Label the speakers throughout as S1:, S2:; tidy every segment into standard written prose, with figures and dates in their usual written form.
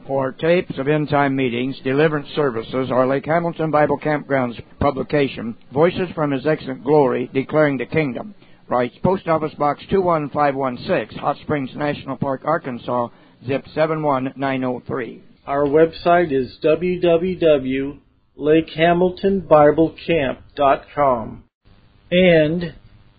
S1: For tapes of end-time meetings, deliverance services, or Lake Hamilton Bible Campground's publication, Voices from His Excellent Glory, Declaring the Kingdom, writes Post Office Box 21516, Hot Springs National Park, Arkansas, zip 71903.
S2: Our website is www.lakehamiltonbiblecamp.com and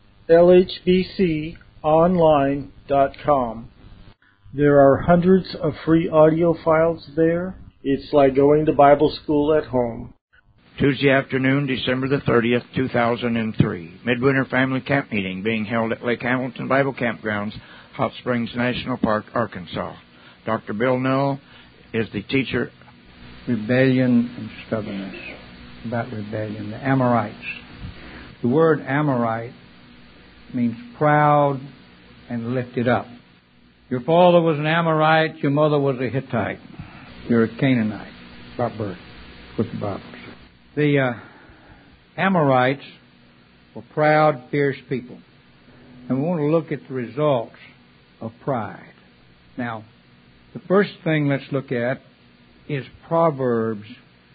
S2: lhbconline.com. There are hundreds of free audio files there. It's like going to Bible school at home.
S1: Tuesday afternoon, December the 30th, 2003. Midwinter Family Camp Meeting being held at Lake Hamilton Bible Campgrounds, Hot Springs National Park, Arkansas. Dr. Bill Null is the teacher.
S3: Rebellion and stubbornness. About rebellion. The Amorites. The word Amorite means proud and lifted up. Your father was an Amorite, your mother was a Hittite. You're a Canaanite by birth. That's what the Bible says. The Amorites were proud, fierce people. And we want to look at the results of pride. Now, the first thing let's look at is Proverbs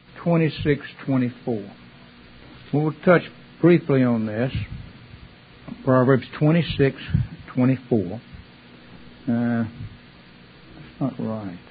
S3: 26:24. We'll touch briefly on this. Proverbs 26:24. That's not right.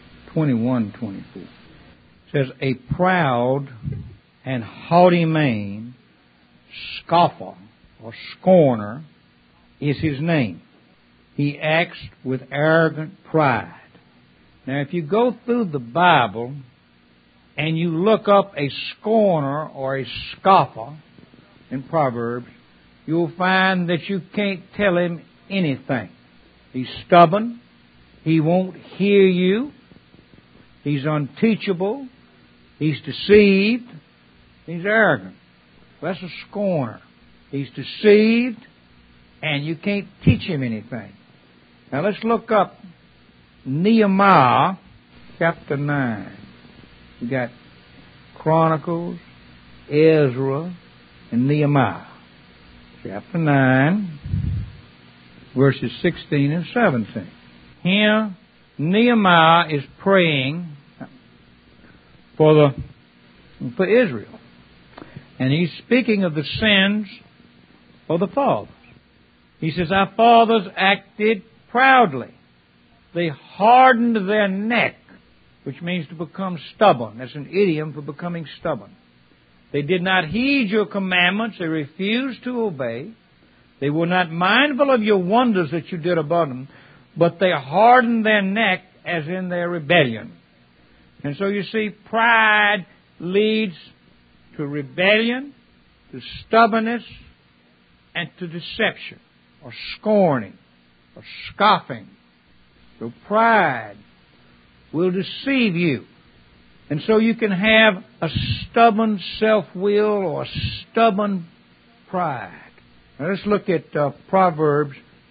S3: 21:24. It says, a proud and haughty man, scoffer or scorner, is his name. He acts with arrogant pride. Now, if you go through the Bible and you look up a scorner or a scoffer in Proverbs, you'll find that you can't tell him anything. He's stubborn. He won't hear you. He's unteachable. He's deceived. He's arrogant. That's a scorner. He's deceived, and you can't teach him anything. Now let's look up Nehemiah chapter 9. We got Chronicles, Ezra, and Nehemiah. Chapter 9, verses 16 and 17. Here, Nehemiah is praying for Israel. And he's speaking of the sins of the fathers. He says, our fathers acted proudly. They hardened their neck, which means to become stubborn. That's an idiom for becoming stubborn. They did not heed your commandments. They refused to obey. They were not mindful of your wonders that you did above them, but they hardened their neck as in their rebellion. And so you see, pride leads to rebellion, to stubbornness, and to deception, or scorning, or scoffing. So pride will deceive you. And so you can have a stubborn self-will or a stubborn pride. Now let's look at Proverbs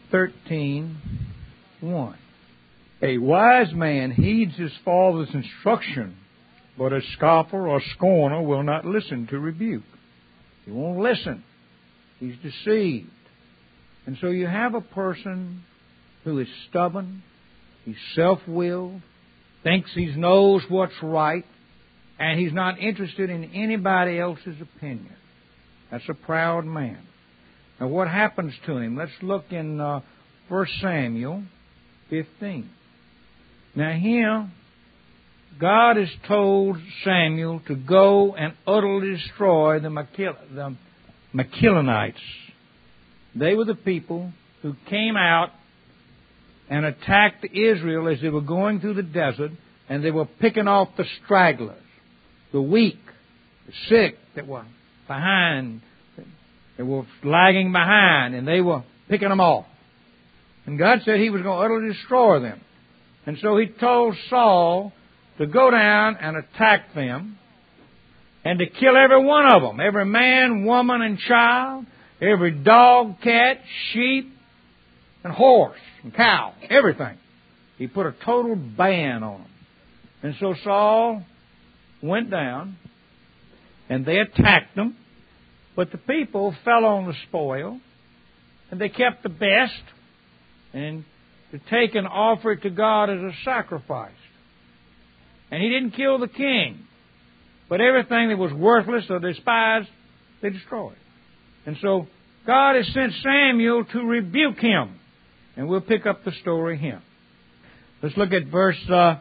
S3: 13:1. A wise man heeds his father's instruction, but a scoffer or scorner will not listen to rebuke. He won't listen. He's deceived. And so you have a person who is stubborn, he's self-willed, thinks he knows what's right, and he's not interested in anybody else's opinion. That's a proud man. Now what happens to him? Let's look in 1 Samuel 15. Now here, God has told Samuel to go and utterly destroy the Machilonites. They were the people who came out and attacked Israel as they were going through the desert, and they were picking off the stragglers, the weak, the sick that were behind. They were lagging behind, and they were picking them off. And God said He was going to utterly destroy them. And so He told Saul to go down and attack them and to kill every one of them, every man, woman, and child, every dog, cat, sheep, and horse, and cow, everything. He put a total ban on them. And so Saul went down, and they attacked them, but the people fell on the spoil, and they kept the best, and to take and offer it to God as a sacrifice. And he didn't kill the king. But everything that was worthless or despised, they destroyed. And so God has sent Samuel to rebuke him. And we'll pick up the story here. Let's look at verse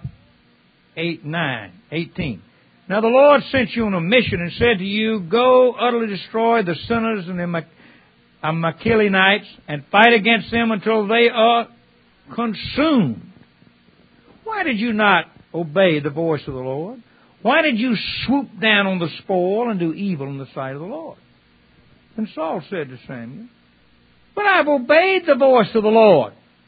S3: 18. Now the Lord sent you on a mission and said to you, go utterly destroy the sinners and the Amalekites and fight against them until they are consumed. Why did you not obey the voice of the Lord? Why did you swoop down on the spoil and do evil in the sight of the Lord? And Saul said to Samuel, but I've obeyed the voice of the Lord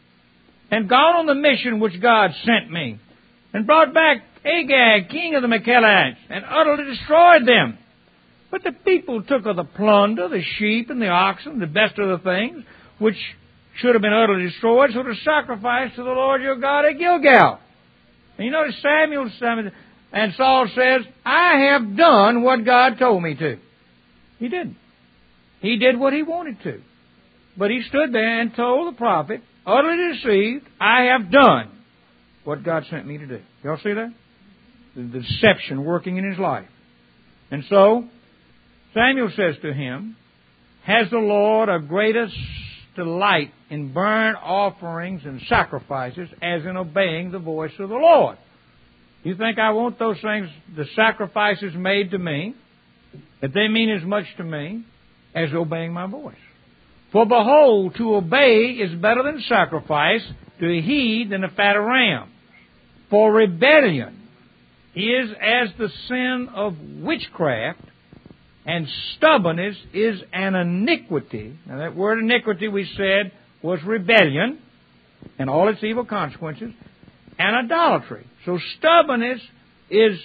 S3: and gone on the mission which God sent me and brought back Agag, king of the Amalekites, and utterly destroyed them. But the people took of the plunder, the sheep and the oxen, the best of the things, which should have been utterly destroyed, so to sacrifice to the Lord your God at Gilgal. And you notice Samuel and Saul says, I have done what God told me to. He didn't. He did what he wanted to. But he stood there and told the prophet, utterly deceived, I have done what God sent me to do. Y'all see that? The deception working in his life. And so, Samuel says to him, has the Lord a greater delight in burnt offerings and sacrifices as in obeying the voice of the Lord? You think I want those things, the sacrifices made to me, that they mean as much to me as obeying my voice? For behold, to obey is better than sacrifice, to heed than the fat of rams. For rebellion is as the sin of witchcraft, and stubbornness is an iniquity. Now that word iniquity we said was rebellion and all its evil consequences, and idolatry. So stubbornness is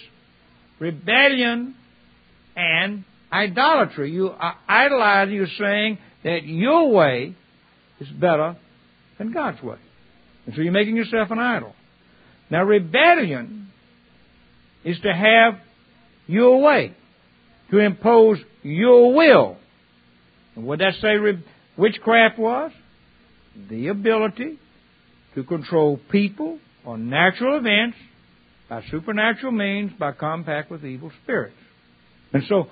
S3: rebellion and idolatry. You are idolizing, you're saying that your way is better than God's way. And so you're making yourself an idol. Now rebellion is to have your way, to impose your will. And what that say witchcraft was? The ability to control people or natural events by supernatural means, by compact with evil spirits. And so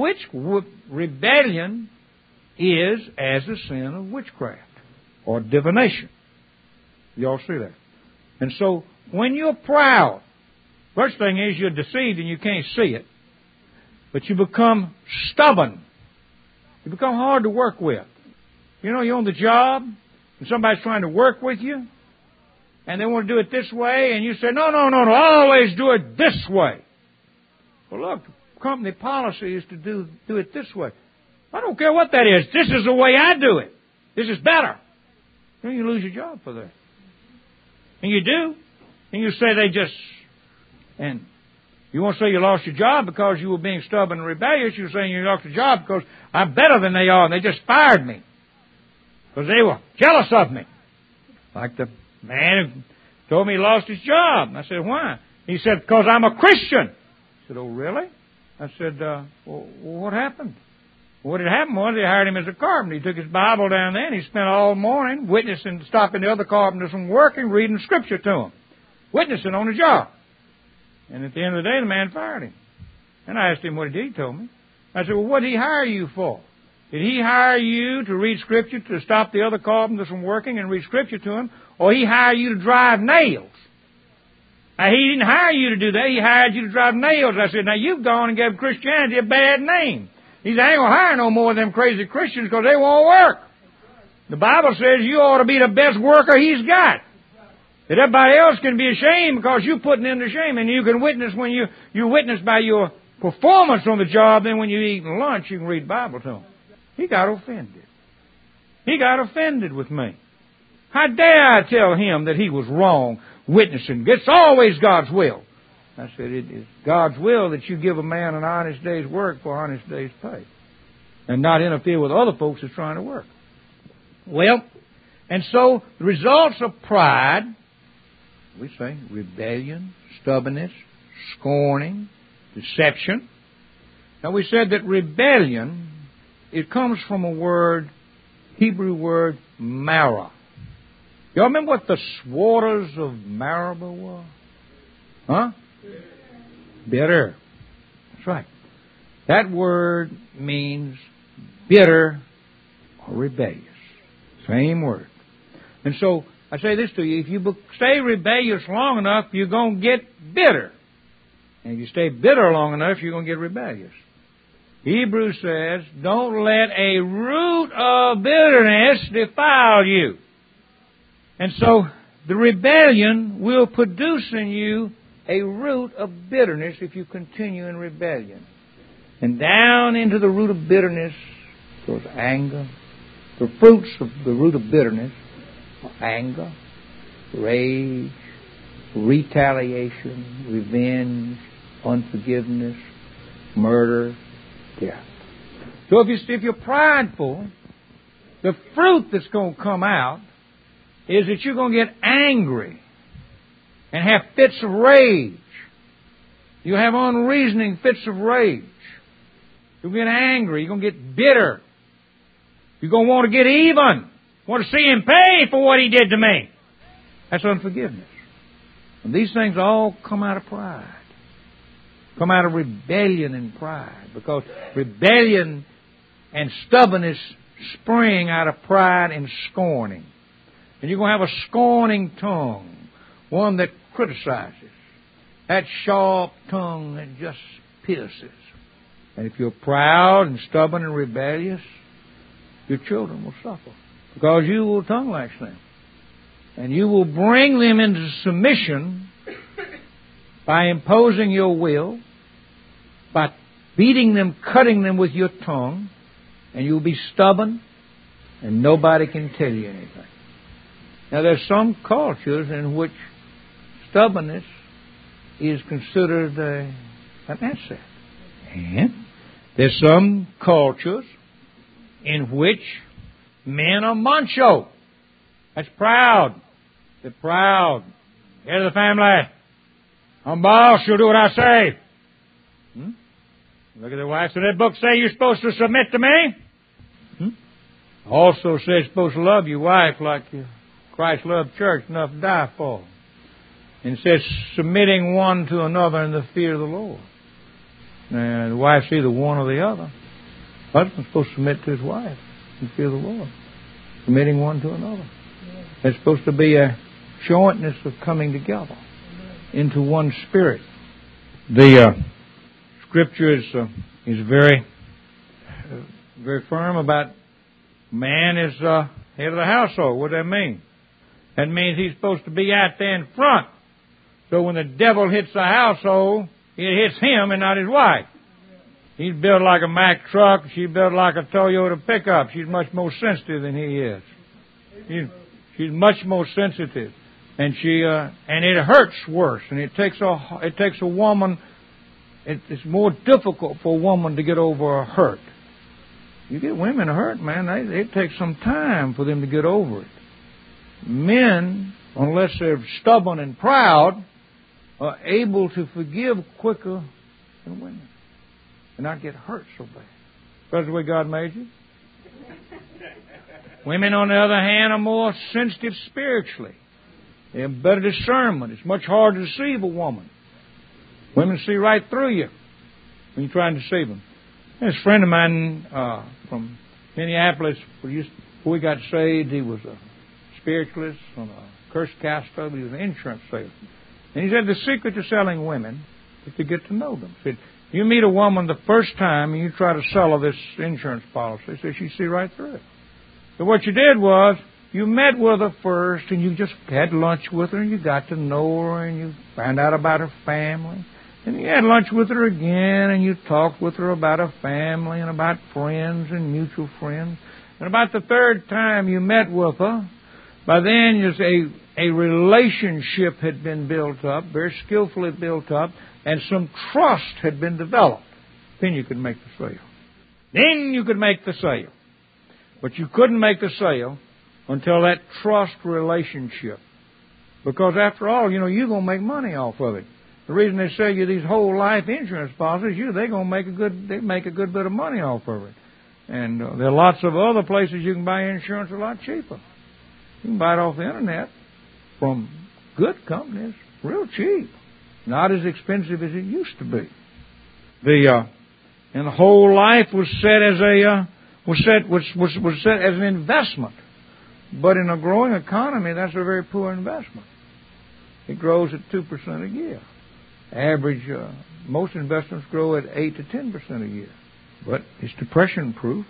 S3: rebellion is as the sin of witchcraft or divination. You all see that? And so when you're proud, first thing is you're deceived and you can't see it. But you become stubborn. You become hard to work with. You know, you're on the job and somebody's trying to work with you and they want to do it this way and you say, no, I always do it this way. Well, look, company policy is to do it this way. I don't care what that is. This is the way I do it. This is better. Then you lose your job for that. And you do. And you say and you won't say you lost your job because you were being stubborn and rebellious. You're saying you lost your job because I'm better than they are and they just fired me. Because they were jealous of me. Like the man who told me he lost his job. I said, why? He said, because I'm a Christian. I said, oh, really? I said, well, what happened? What had happened was they hired him as a carpenter. He took his Bible down there and he spent all morning witnessing, stopping the other carpenters from working, reading Scripture to them. Witnessing on the job. And at the end of the day, the man fired him. And I asked him what he did. He told me. I said, well, what did he hire you for? Did he hire you to read Scripture, to stop the other carpenters from working and read Scripture to them? Or he hired you to drive nails? Now, he didn't hire you to do that. He hired you to drive nails. I said, now, you've gone and given Christianity a bad name. He said, I ain't going to hire no more of them crazy Christians because they won't work. The Bible says you ought to be the best worker he's got. That everybody else can be ashamed because you're putting them to shame. And you can witness when you witness by your performance on the job. Then when you eat lunch, you can read the Bible to them. He got offended. He got offended with me. How dare I tell him that he was wrong witnessing? It's always God's will. I said, it is God's will that you give a man an honest day's work for an honest day's pay. And not interfere with other folks that's trying to work. Well, and so the results of pride, we say rebellion, stubbornness, scorning, deception. Now we said that rebellion, it comes from a word, Hebrew word, marah. Y'all remember what the waters of Meribah were? Huh? Bitter. That's right. That word means bitter or rebellious. Same word. And so, I say this to you, if you stay rebellious long enough, you're going to get bitter. And if you stay bitter long enough, you're going to get rebellious. Hebrews says, don't let a root of bitterness defile you. And so, the rebellion will produce in you a root of bitterness if you continue in rebellion. And down into the root of bitterness goes anger. The fruits of the root of bitterness are anger, rage, retaliation, revenge, unforgiveness, murder, death. So if you're prideful, the fruit that's going to come out is that you're going to get angry and have fits of rage. You'll have unreasoning fits of rage. You'll get angry. You're going to get bitter. You're going to want to get even. Want to see him pay for what he did to me. That's unforgiveness. And these things all come out of pride. Come out of rebellion and pride. Because rebellion and stubbornness spring out of pride and scorning. And you're going to have a scorning tongue. One that criticizes. That sharp tongue that just pierces. And if you're proud and stubborn and rebellious, your children will suffer. Because you will tongue lash them. And you will bring them into submission by imposing your will, by beating them, cutting them with your tongue, and you'll be stubborn, and nobody can tell you anything. Now, there's some cultures in which stubbornness is considered an asset. And there's some cultures in which men are macho. That's proud. They're proud. Head of the family. I'm boss, you'll do what I say. Look at the wife. So that book say you're supposed to submit to me? Also says you're supposed to love your wife like Christ loved church enough to die for. And it says submitting one to another in the fear of the Lord. And the wife's either one or the other. Husband's supposed to submit to his wife in fear of the Lord. Submitting one to another. There's supposed to be a jointness of coming together into one spirit. The Scripture is very firm about man is head of the household. What does that mean? That means he's supposed to be out there in front. So when the devil hits the household, it hits him and not his wife. He's built like a Mack truck. She's built like a Toyota pickup. She's much more sensitive than he is. She's much more sensitive, and it hurts worse. And it takes a woman. It's more difficult for a woman to get over a hurt. You get women hurt, man. It takes some time for them to get over it. Men, unless they're stubborn and proud, are able to forgive quicker than women and not get hurt so bad. That's the way God made you. Women, on the other hand, are more sensitive spiritually. They have better discernment. It's much harder to deceive a woman. Women see right through you when you try and deceive them. There's a friend of mine from Minneapolis. Before he got saved, he was a spiritualist on a cursed castle. He was an insurance salesman. And he said the secret to selling women is to get to know them. He said, you meet a woman the first time and you try to sell her this insurance policy. He said, she see right through it. So what you did was, you met with her first and you just had lunch with her and you got to know her and you found out about her family. And you had lunch with her again and you talked with her about her family and about friends and mutual friends. And about the third time you met with her, by then a relationship had been built up, very skillfully built up, and some trust had been developed. Then you could make the sale. But you couldn't make the sale until that trust relationship. Because after all, you're going to make money off of it. The reason they sell you these whole life insurance policies, they're going to make a good bit of money off of it. And there are lots of other places you can buy insurance a lot cheaper. You can buy it off the internet from good companies, real cheap. not as expensive as it used to be. And the whole life was set as an investment. But in a growing economy, that's a very poor investment. It grows at 2% a year. Average, most investments grow at 8 to 10% a year. But it's depression-proof.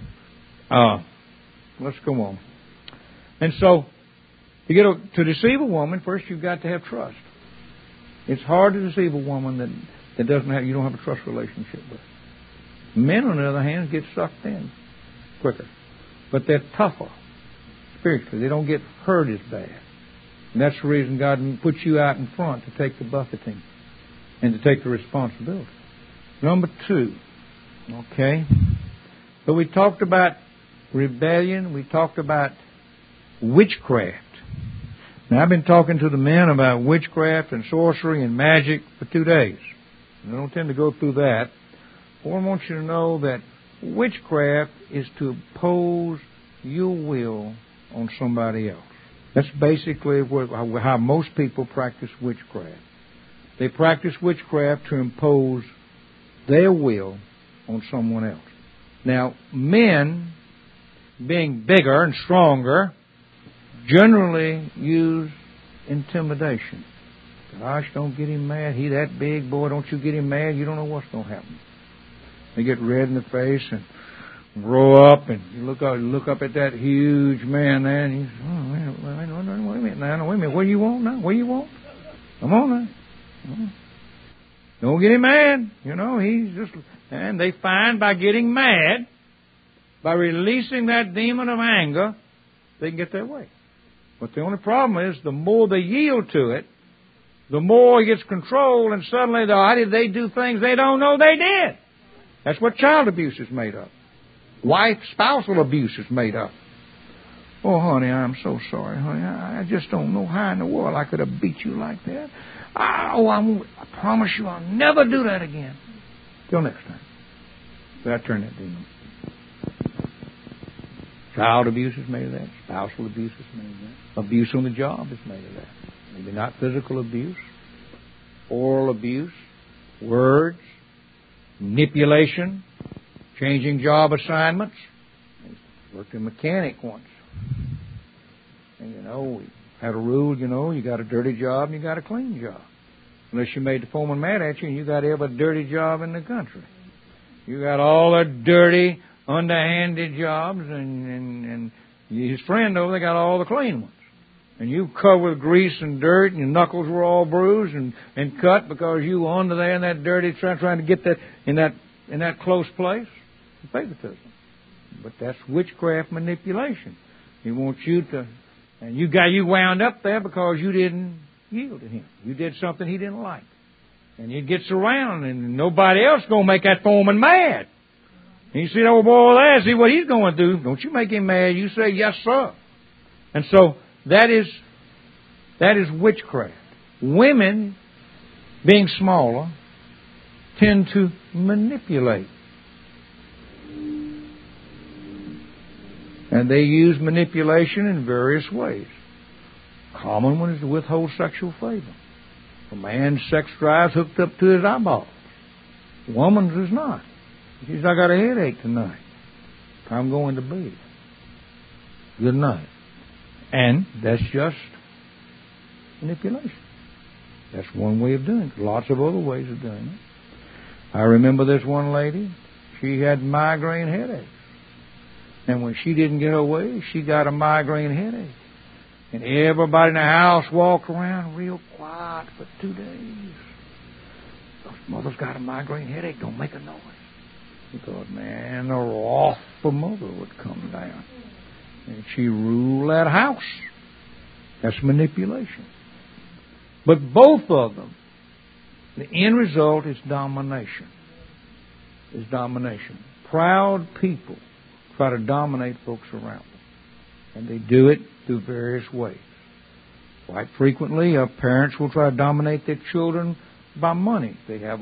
S3: Let's go on. And so, to deceive a woman, first you've got to have trust. It's hard to deceive a woman that you don't have a trust relationship with. Men, on the other hand, get sucked in quicker. But they're tougher spiritually. They don't get hurt as bad. And that's the reason God puts you out in front to take the buffeting and to take the responsibility. Number 2. Okay. So we talked about rebellion. We talked about witchcraft. Now, I've been talking to the men about witchcraft and sorcery and magic for 2 days. I don't tend to go through that. But I want you to know that witchcraft is to impose your will on somebody else. That's basically how most people practice witchcraft. They practice witchcraft to impose their will on someone else. Now, men, being bigger and stronger, generally use intimidation. Gosh, don't get him mad. He that big, boy, don't you get him mad. You don't know what's going to happen. They get red in the face and grow up, and you look up at that huge man there, and he's, wait a minute, what do you want now? What do you want? Come on now. Don't get him mad. He's just, and they find by getting mad, by releasing that demon of anger, they can get their way. But the only problem is, the more they yield to it, the more he gets control, and suddenly they do things they don't know they did. That's what child abuse is made of. Spousal abuse is made of. Oh, honey, I'm so sorry, honey. I just don't know how in the world I could have beat you like that. I promise you I'll never do that again. Till next time. So I turn that demon. Child abuse is made of that. Spousal abuse is made of that. Abuse on the job is made of that. Maybe not physical abuse. Oral abuse. Words. Manipulation. Changing job assignments. I worked in mechanic once. And we had a rule, you got a dirty job and you got a clean job. Unless you made the foreman mad at you, and you got every dirty job in the country. You got all the dirty, underhanded jobs, and his friend over there got all the clean ones. And you covered with grease and dirt, and your knuckles were all bruised and cut because you were under there in that dirty, trying to get that in that close place. Favoritism. But that's witchcraft manipulation. He wants you to, and you wound up there because you didn't yield to him. You did something he didn't like. And he gets around, and nobody else going to make that foreman mad. And you see that old boy there, see what he's going to do. Don't you make him mad. You say, yes, sir. And so that is witchcraft. Women, being smaller, tend to manipulate. And they use manipulation in various ways. Common one is to withhold sexual favor. A man's sex drive's hooked up to his eyeballs. A woman's is not. She's, I got a headache tonight. I'm going to bed. Good night. And that's just manipulation. That's one way of doing it. Lots of other ways of doing it. I remember this one lady. She had migraine headaches. And when she didn't get her way, she got a migraine headache. And everybody in the house walked around real quiet for 2 days. Mother's got a migraine headache. Don't make a noise. Because, man, the wrath of mother would come down. And she ruled that house. That's manipulation. But both of them, the end result is domination. Is domination. Proud people try to dominate folks around them. And they do it through various ways. Quite frequently, parents will try to dominate their children by money. They have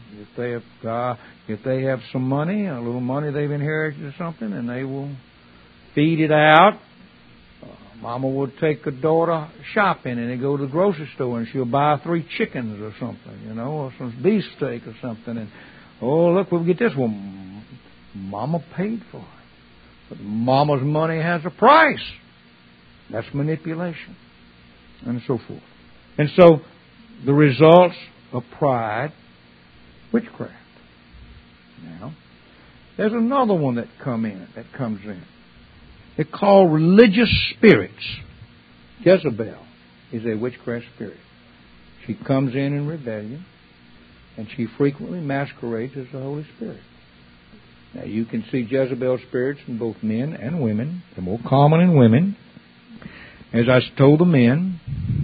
S3: if they have some money, a little money they've inherited or something, and they will feed it out Mama would take a daughter shopping, and they go to the grocery store, and she'll buy 3 chickens or something, or some beefsteak or something. And, oh, look, we'll get this one. Mama paid for it. But Mama's money has a price. That's manipulation, and so forth. And so the results of pride, witchcraft. Now, there's another one that comes in. They're called religious spirits. Jezebel is a witchcraft spirit. She comes in rebellion, and she frequently masquerades as the Holy Spirit. Now, you can see Jezebel spirits in both men and women. They're more common in women. As I told the men,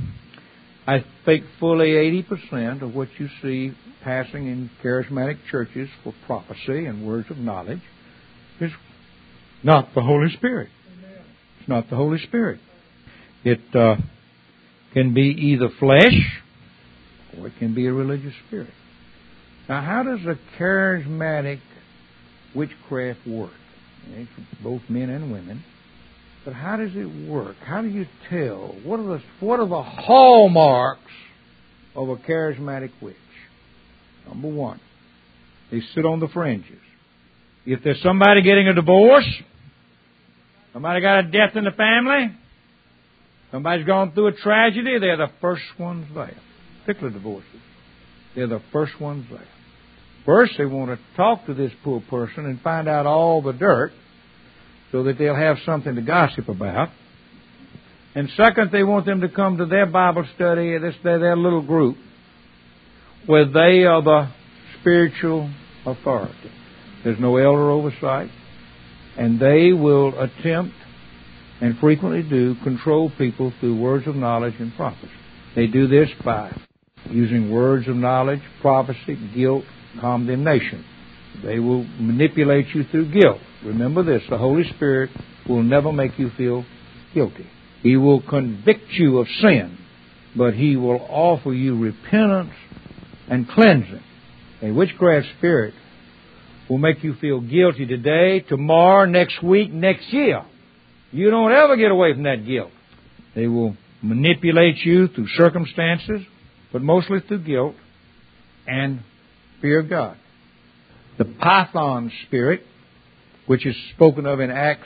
S3: I think fully 80% of what you see passing in charismatic churches for prophecy and words of knowledge is not the Holy Spirit. It's not the Holy Spirit. It can be either flesh or it can be a religious spirit. Now, how does a charismatic witchcraft work? It's for both men and women. But how does it work? How do you tell? What are the hallmarks of a charismatic witch? Number one, they sit on the fringes. If there's somebody getting a divorce, somebody got a death in the family, somebody's gone through a tragedy, they're the first ones there. Particularly divorces. They're the first ones there. First, they want to talk to this poor person and find out all the dirt so that they'll have something to gossip about. And second, they want them to come to their Bible study, their little group, where they are the spiritual authority. There's no elder oversight. And they will attempt, and frequently do, control people through words of knowledge and prophecy. They do this by using words of knowledge, prophecy, guilt, condemnation. They will manipulate you through guilt. Remember this, the Holy Spirit will never make you feel guilty. He will convict you of sin, but He will offer you repentance and cleansing. A witchcraft spirit will make you feel guilty today, tomorrow, next week, next year. You don't ever get away from that guilt. They will manipulate you through circumstances, but mostly through guilt and fear of God. The Python spirit, which is spoken of in Acts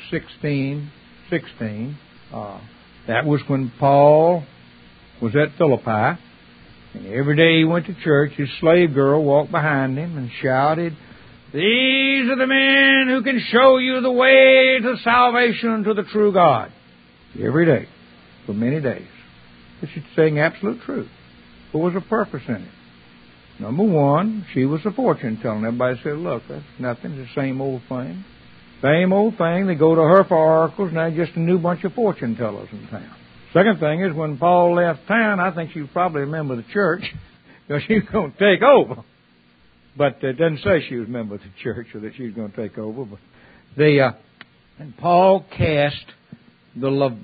S3: 16:16, that was when Paul was at Philippi, and every day he went to church, his slave girl walked behind him and shouted, "These are the men who can show you the way to salvation to the true God." Every day, for many days. But she's saying absolute truth. What was her purpose in it? Number one, she was a fortune telling. Everybody said, "Look, that's nothing, it's the same old thing." Same old thing. They go to her for oracles, now just a new bunch of fortune tellers in town. Second thing is, when Paul left town, I think she was probably a member of the church, because she was going to take over. But it doesn't say she was a member of the church or that she was going to take over. But and Paul cast the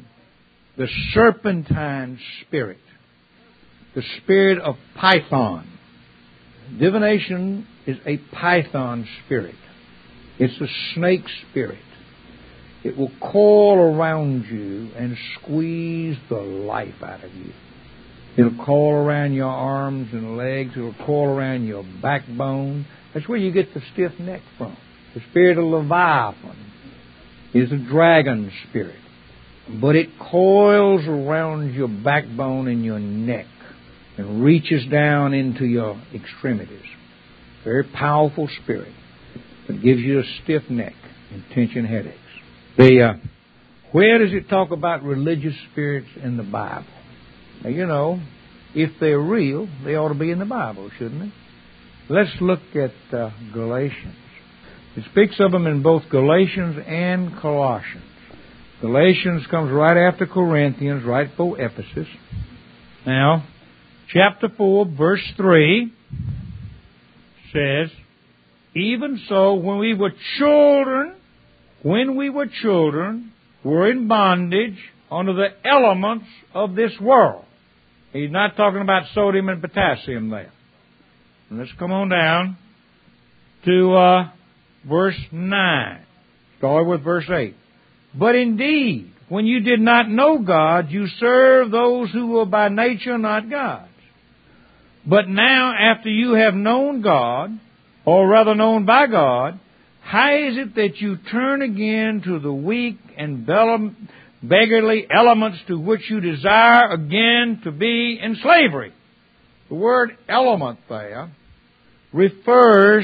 S3: serpentine spirit, the spirit of Python. Divination is a Python spirit. It's a snake spirit. It will coil around you and squeeze the life out of you. It'll coil around your arms and legs. It'll coil around your backbone. That's where you get the stiff neck from. The spirit of Leviathan is a dragon spirit. But it coils around your backbone and your neck and reaches down into your extremities. Very powerful spirit. It gives you a stiff neck and tension headaches. Where does it talk about religious spirits in the Bible? Now, if they're real, they ought to be in the Bible, shouldn't they? Let's look at Galatians. It speaks of them in both Galatians and Colossians. Galatians comes right after Corinthians, right before Ephesus. Now, chapter 4, verse 3 says, "Even so, when we were children, we're in bondage under the elements of this world." He's not talking about sodium and potassium there. And let's come on down to verse 9. Start with verse 8. "But indeed, when you did not know God, you served those who were by nature not gods. But now, after you have known God, or rather known by God, how is it that you turn again to the weak and beggarly elements to which you desire again to be in slavery? The word element there refers,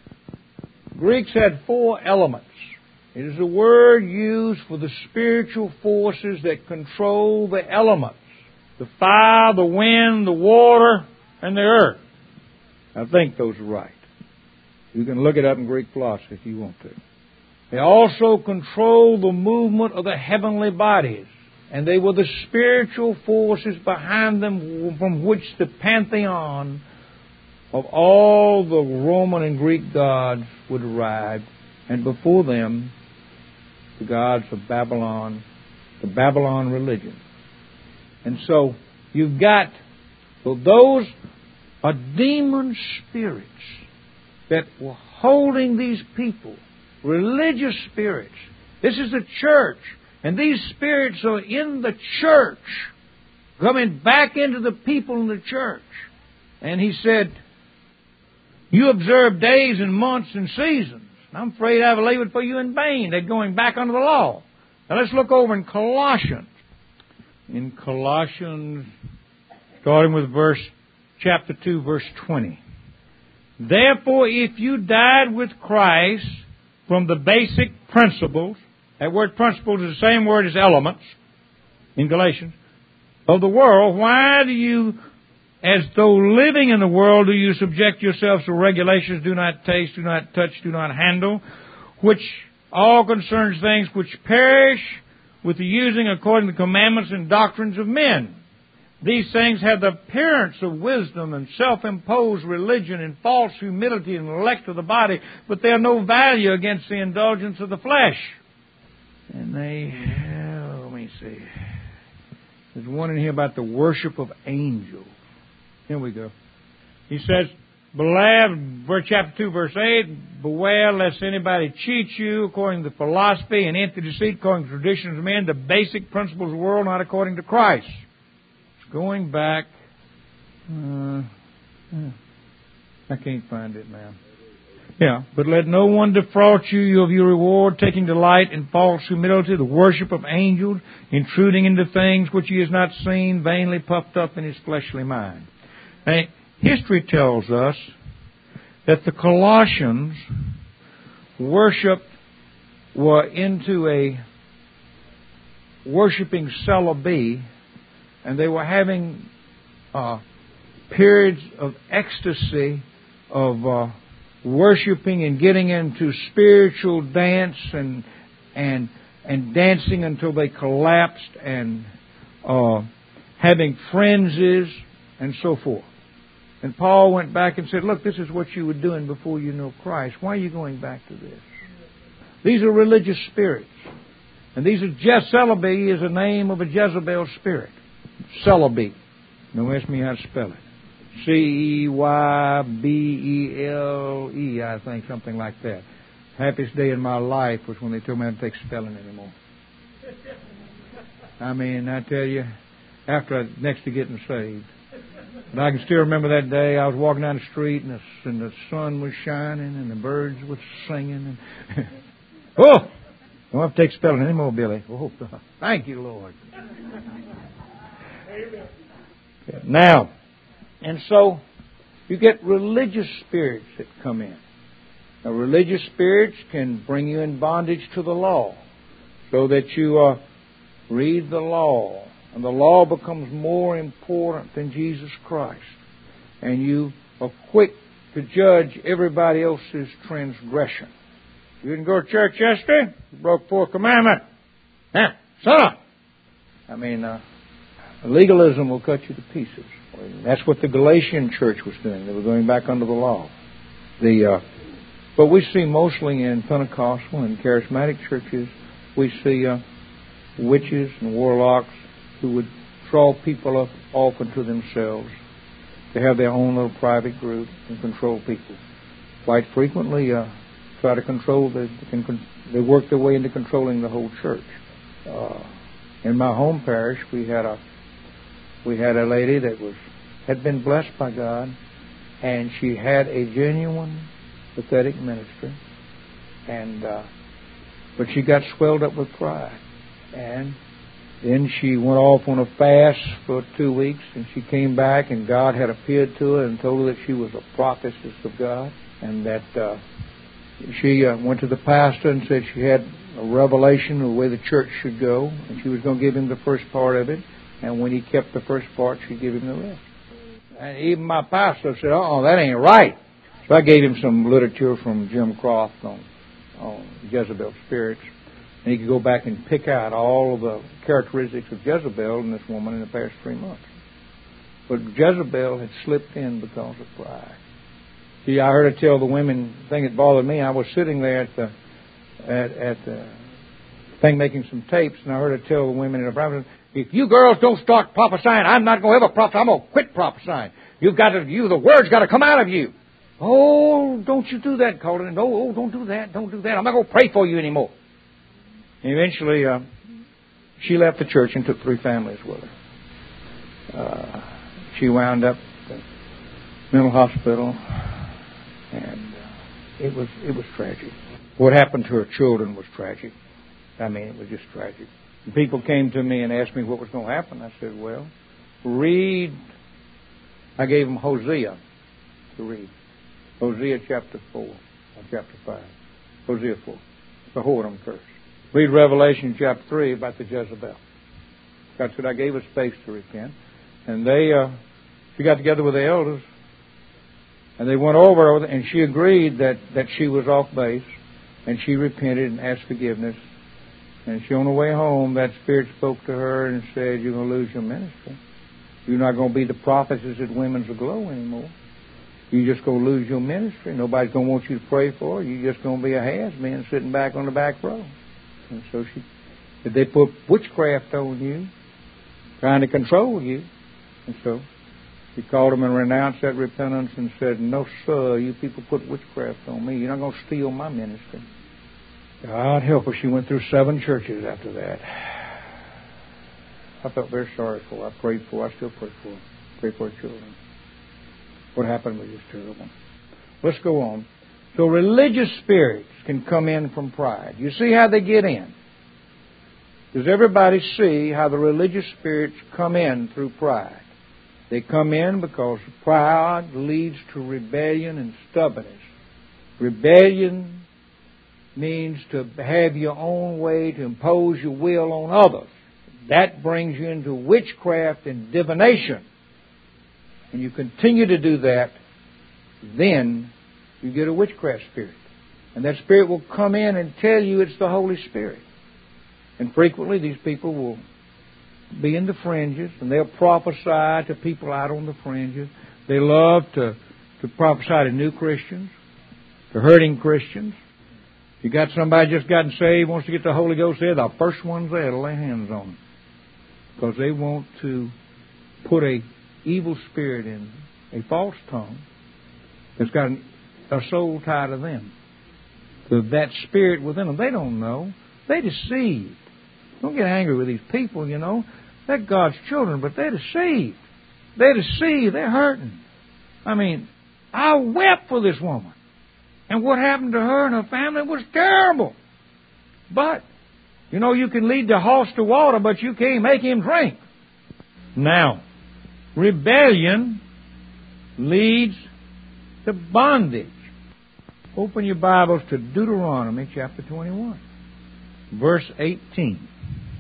S3: Greeks had 4 elements. It is a word used for the spiritual forces that control the elements: the fire, the wind, the water, and the earth. I think those are right. You can look it up in Greek philosophy if you want to. They also control the movement of the heavenly bodies, and they were the spiritual forces behind them from which the pantheon of all the Roman and Greek gods would derive, and before them, the gods of Babylon, the Babylon religion. And so, you've got, those are demon spirits that were holding these people, religious spirits. This is the church, and these spirits are in the church, coming back into the people in the church. And he said, you observe days and months and seasons. I'm afraid I have labored for you in vain. They're going back under the law. Now let's look over in Colossians. In Colossians, starting with chapter 2, verse 20. Therefore, if you died with Christ from the basic principles, that word principles is the same word as elements in Galatians, of the world, why do you, as though living in the world, do you subject yourselves to regulations, do not taste, do not touch, do not handle, which all concerns things which perish with the using according to the commandments and doctrines of men? These things have the appearance of wisdom and self-imposed religion and false humility and neglect of the body, but they are no value against the indulgence of the flesh. And let me see. There's one in here about the worship of angels. Here we go. He says, chapter 2, verse 8, beware lest anybody cheat you according to philosophy and empty deceit, according to traditions of men, the basic principles of the world, not according to Christ. Going back, I can't find it now. Yeah, but let no one defraud you of your reward, taking delight in false humility, the worship of angels, intruding into things which he has not seen, vainly puffed up in his fleshly mind. Now, history tells us that the Colossians were into a worshiping celibacy, and they were having periods of ecstasy, of worshiping and getting into spiritual dance and dancing until they collapsed, and having frenzies and so forth. And Paul went back and said, look, this is what you were doing before you know Christ. Why are you going back to this? These are religious spirits. And these are celibacy is the name of a Jezebel spirit. Celibacy. Don't ask me how to spell it. Ceybele, I think, something like that. Happiest day in my life was when they told me I didn't take spelling anymore. I mean, I tell you, next to getting saved. But I can still remember that day. I was walking down the street, and the sun was shining, and the birds were singing. And oh! Don't have to take spelling anymore, Billy. Oh, thank you, Lord. Now, and so you get religious spirits that come in. Now, religious spirits can bring you in bondage to the law, so that you read the law, and the law becomes more important than Jesus Christ, and you are quick to judge everybody else's transgression. You didn't go to church yesterday? You broke 4th commandment. Shut up. I mean, legalism will cut you to pieces. That's what the Galatian church was doing. They were going back under the law. But we see mostly in Pentecostal and charismatic churches, we see witches and warlocks who would draw people up off into themselves to have their own little private group and control people. Quite frequently, try to control, they work their way into controlling the whole church. In my home parish, we had a lady that had been blessed by God, and she had a genuine pathetic ministry, and but she got swelled up with pride, and then she went off on a fast for 2 weeks, and she came back, and God had appeared to her and told her that she was a prophetess of God, and that she went to the pastor and said she had a revelation of the way the church should go, and she was going to give him the first part of it, and when he kept the first part, she'd give him the rest. And even my pastor said, "Oh, that ain't right." So I gave him some literature from Jim Croft on Jezebel spirits, and he could go back and pick out all of the characteristics of Jezebel in this woman in the past 3 months. But Jezebel had slipped in because of pride. See, I heard her tell the women, the thing that bothered me, I was sitting there at the thing making some tapes, and I heard her tell the women in the private, "If you girls don't start prophesying, I'm not going to ever prophesy. I'm going to quit prophesying. The word's got to come out of you." "Oh, don't you do that, Colin." "No, don't do that. Don't do that. I'm not going to pray for you anymore." And eventually, she left the church and took 3 families with her. She wound up at the mental hospital, and it was tragic. What happened to her children was tragic. I mean, it was just tragic. And people came to me and asked me what was going to happen. I said, "Well, read." I gave them Hosea to read. Hosea chapter 4, or chapter 5. Hosea 4. The whoredom curse. Read Revelation chapter 3 about the Jezebel. God said, I gave her space to repent. And she got together with the elders, and they went over, and she agreed that she was off base, and she repented and asked forgiveness. And she, on the way home, that spirit spoke to her and said, "You're going to lose your ministry. You're not going to be the prophetess at Women's Aglow anymore. You're just going to lose your ministry. Nobody's going to want you to pray for her. You're just going to be a has-been sitting back on the back row." And so they put witchcraft on you, trying to control you. And so she called them and renounced that repentance and said, "No, sir, you people put witchcraft on me. You're not going to steal my ministry." God help her. She went through 7 churches after that. I felt very sorry for her. I prayed for her. I still pray for her. Pray for her children. What happened was just terrible. Let's go on. So religious spirits can come in from pride. You see how they get in? Does everybody see how the religious spirits come in through pride? They come in because pride leads to rebellion and stubbornness. Rebellion means to have your own way, to impose your will on others. That brings you into witchcraft and divination. And you continue to do that, then you get a witchcraft spirit. And that spirit will come in and tell you it's the Holy Spirit. And frequently these people will be in the fringes, and they'll prophesy to people out on the fringes. They love to prophesy to new Christians, to hurting Christians. If you got somebody just gotten saved, wants to get the Holy Ghost, they're the first ones there to lay hands on them. Because they want to put a evil spirit in, a false tongue, that's got a soul tied to them. So that spirit within them, they don't know. They deceived. Don't get angry with these people, you know. They're God's children, but they're deceived. They're deceived. They're hurting. I mean, I wept for this woman. And what happened to her and her family was terrible. But, you know, you can lead the horse to water, but you can't make him drink. Now, rebellion leads to bondage. Open your Bibles to Deuteronomy chapter 21, verse 18.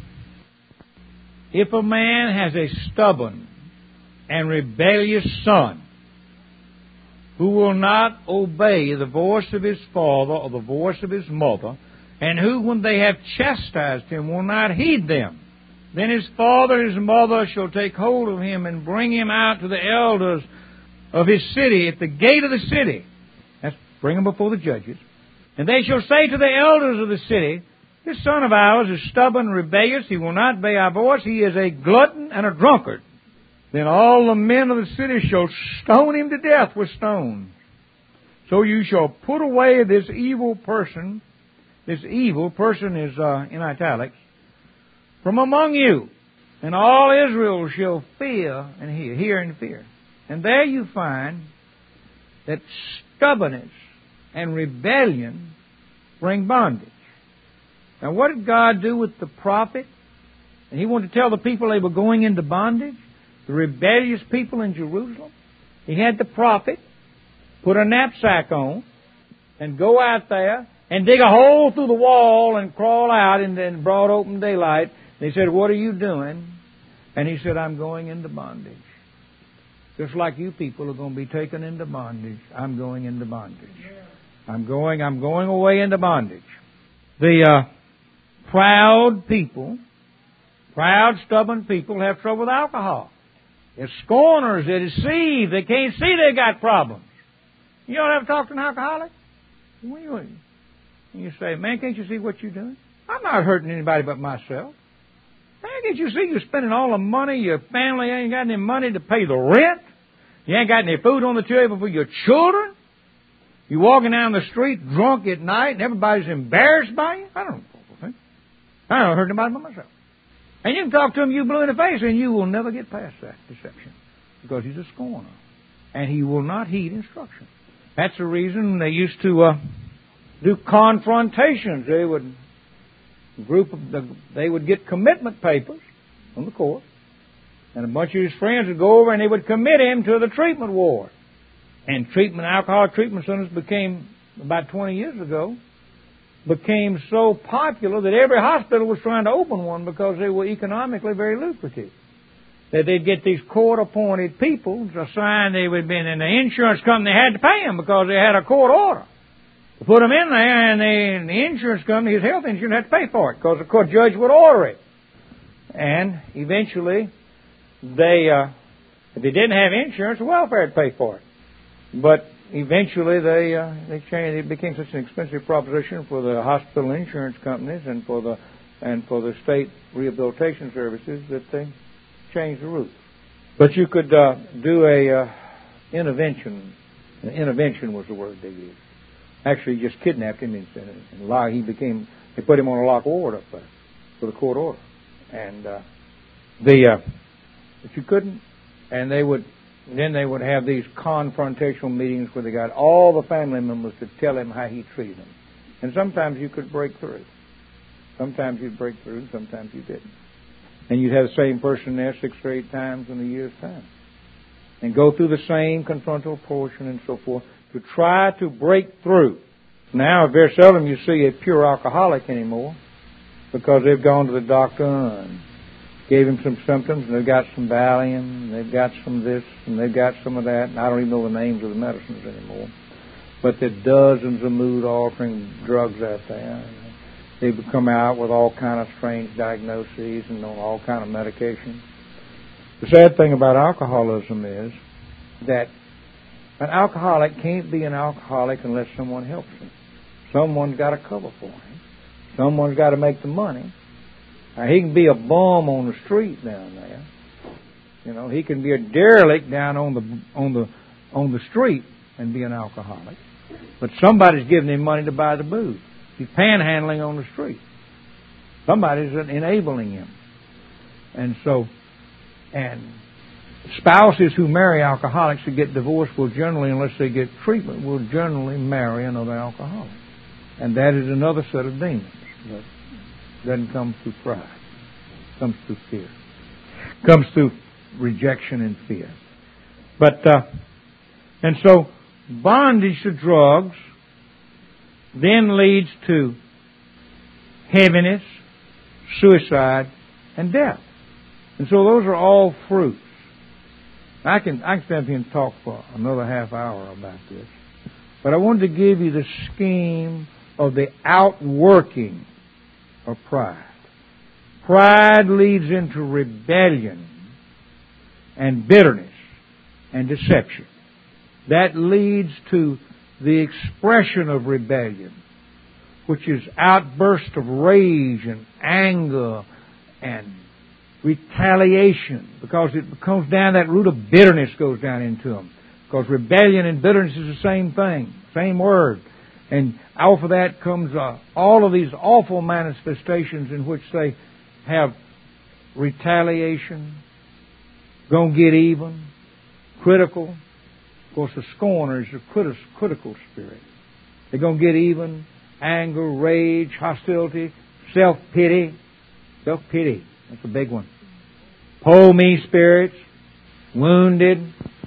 S3: If a man has a stubborn and rebellious son who will not obey the voice of his father or the voice of his mother, and who, when they have chastised him, will not heed them, then his father and his mother shall take hold of him and bring him out to the elders of his city at the gate of the city. That's bring him before the judges. And they shall say to the elders of the city, "This son of ours is stubborn and rebellious. He will not obey our voice. He is a glutton and a drunkard." Then all the men of the city shall stone him to death with stones. So you shall put away this evil person. This evil person is in italics. from among you, and all Israel shall fear and hear and fear. And there you find that stubbornness and rebellion bring bondage. Now, what did God do with the prophet? And he wanted to tell the people they were going into bondage, the rebellious people in Jerusalem. He had the prophet put a knapsack on and go out there and dig a hole through the wall and crawl out in the broad open daylight. And he said, "What are you doing?" And he said, "I'm going into bondage. Just like you people are going to be taken into bondage, I'm going into bondage. I'm going away into bondage." The proud people, proud, stubborn people have trouble with alcohol. They're scorners. They deceive. They can't see they got problems. You don't ever talk to an alcoholic? You say, "Man, can't you see what you're doing? I'm not hurting anybody but myself. Man, can't you see you're spending all the money? Your family ain't got any money to pay the rent. You ain't got any food on the table for your children. You're walking down the street drunk at night and everybody's embarrassed by you." I don't hurt anybody but myself. And you can talk to him, you blue in the face, and you will never get past that deception because he's a scorner. And he will not heed instruction. That's the reason they used to do confrontations. They would get commitment papers from the court, and a bunch of his friends would go over and they would commit him to the treatment ward. And alcoholic treatment centers became, about 20 years ago, became so popular that every hospital was trying to open one because they were economically very lucrative. That they'd get these court-appointed people assigned. They would be in the insurance company had to pay them because they had a court order to put them in there, and the insurance company, his health insurance, had to pay for it because the court judge would order it. And eventually, if they didn't have insurance, the welfare would pay for it. But eventually, they changed. It became such an expensive proposition for the hospital insurance companies and for the state rehabilitation services that they changed the rules. But you could do a intervention. Intervention was the word they used. Actually, just kidnapped him and they put him on a lock ward up there for the court order. And but you couldn't. And then they would have these confrontational meetings where they got all the family members to tell him how he treated them. And sometimes you could break through. Sometimes you'd break through, sometimes you didn't. And you'd have the same person there 6 or 8 times in a year's time. And go through the same confrontal portion and so forth to try to break through. Now, very seldom you see a pure alcoholic anymore because they've gone to the doctor and gave him some symptoms, and they've got some Valium, and they've got some of this, and they've got some of that, and I don't even know the names of the medicines anymore. But there are dozens of mood-altering drugs out there. They've come out with all kind of strange diagnoses and on all kind of medications. The sad thing about alcoholism is that an alcoholic can't be an alcoholic unless someone helps him. Someone's got to cover for him. Someone's got to make the money. Now, he can be a bum on the street down there. You know, he can be a derelict down on the street and be an alcoholic. But somebody's giving him money to buy the booze. He's panhandling on the street. Somebody's enabling him. And spouses who marry alcoholics who get divorced will generally, unless they get treatment, will generally marry another alcoholic. And that is another set of demons. That doesn't come through pride. It comes through fear. It comes through rejection and fear. And so bondage to drugs then leads to heaviness, suicide, and death. And so those are all fruits. I can stand here and talk for another half hour about this. But I wanted to give you the scheme of the outworking of pride. Pride leads into rebellion and bitterness and deception. That leads to the expression of rebellion, which is outburst of rage and anger and retaliation, because it comes down, that root of bitterness goes down into them. Because rebellion and bitterness is the same thing, same word. And off of that comes all of these awful manifestations in which they have retaliation, going to get even, critical. Of course, the scorner is a critical spirit. They're going to get even, anger, rage, hostility, self-pity. Self-pity, that's a big one. Po-me spirits, wounded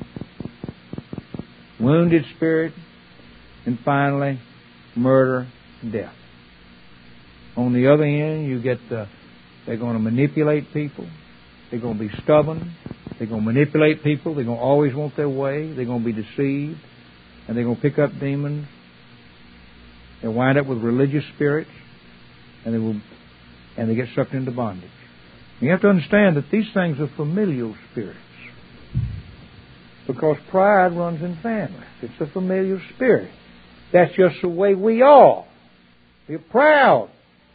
S3: spirit, and finally, murder and death. On the other end, you get they're going to manipulate people. They're going to be stubborn. They're going to manipulate people. They're going to always want their way. They're going to be deceived. And they're going to pick up demons. They'll wind up with religious spirits. And they get sucked into bondage. You have to understand that these things are familial spirits. Because pride runs in families. It's a familiar spirit. That's just the way we are. We're proud.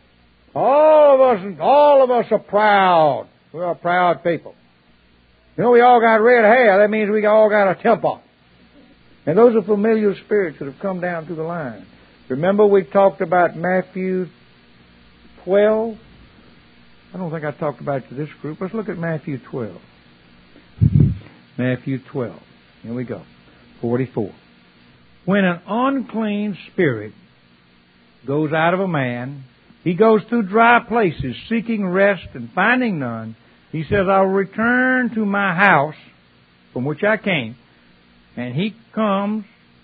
S3: All of us are proud. We are proud people. You know, we all got red hair. That means we all got a temper. And those are familiar spirits that have come down through the line. Remember we talked about Matthew 12? I don't think I talked about it to this group. Let's look at Matthew 12. Matthew 12. Here we go. 44. When an unclean spirit goes out of a man, he goes through dry places seeking rest and finding none. He says, I will return to my house from which I came. And he comes,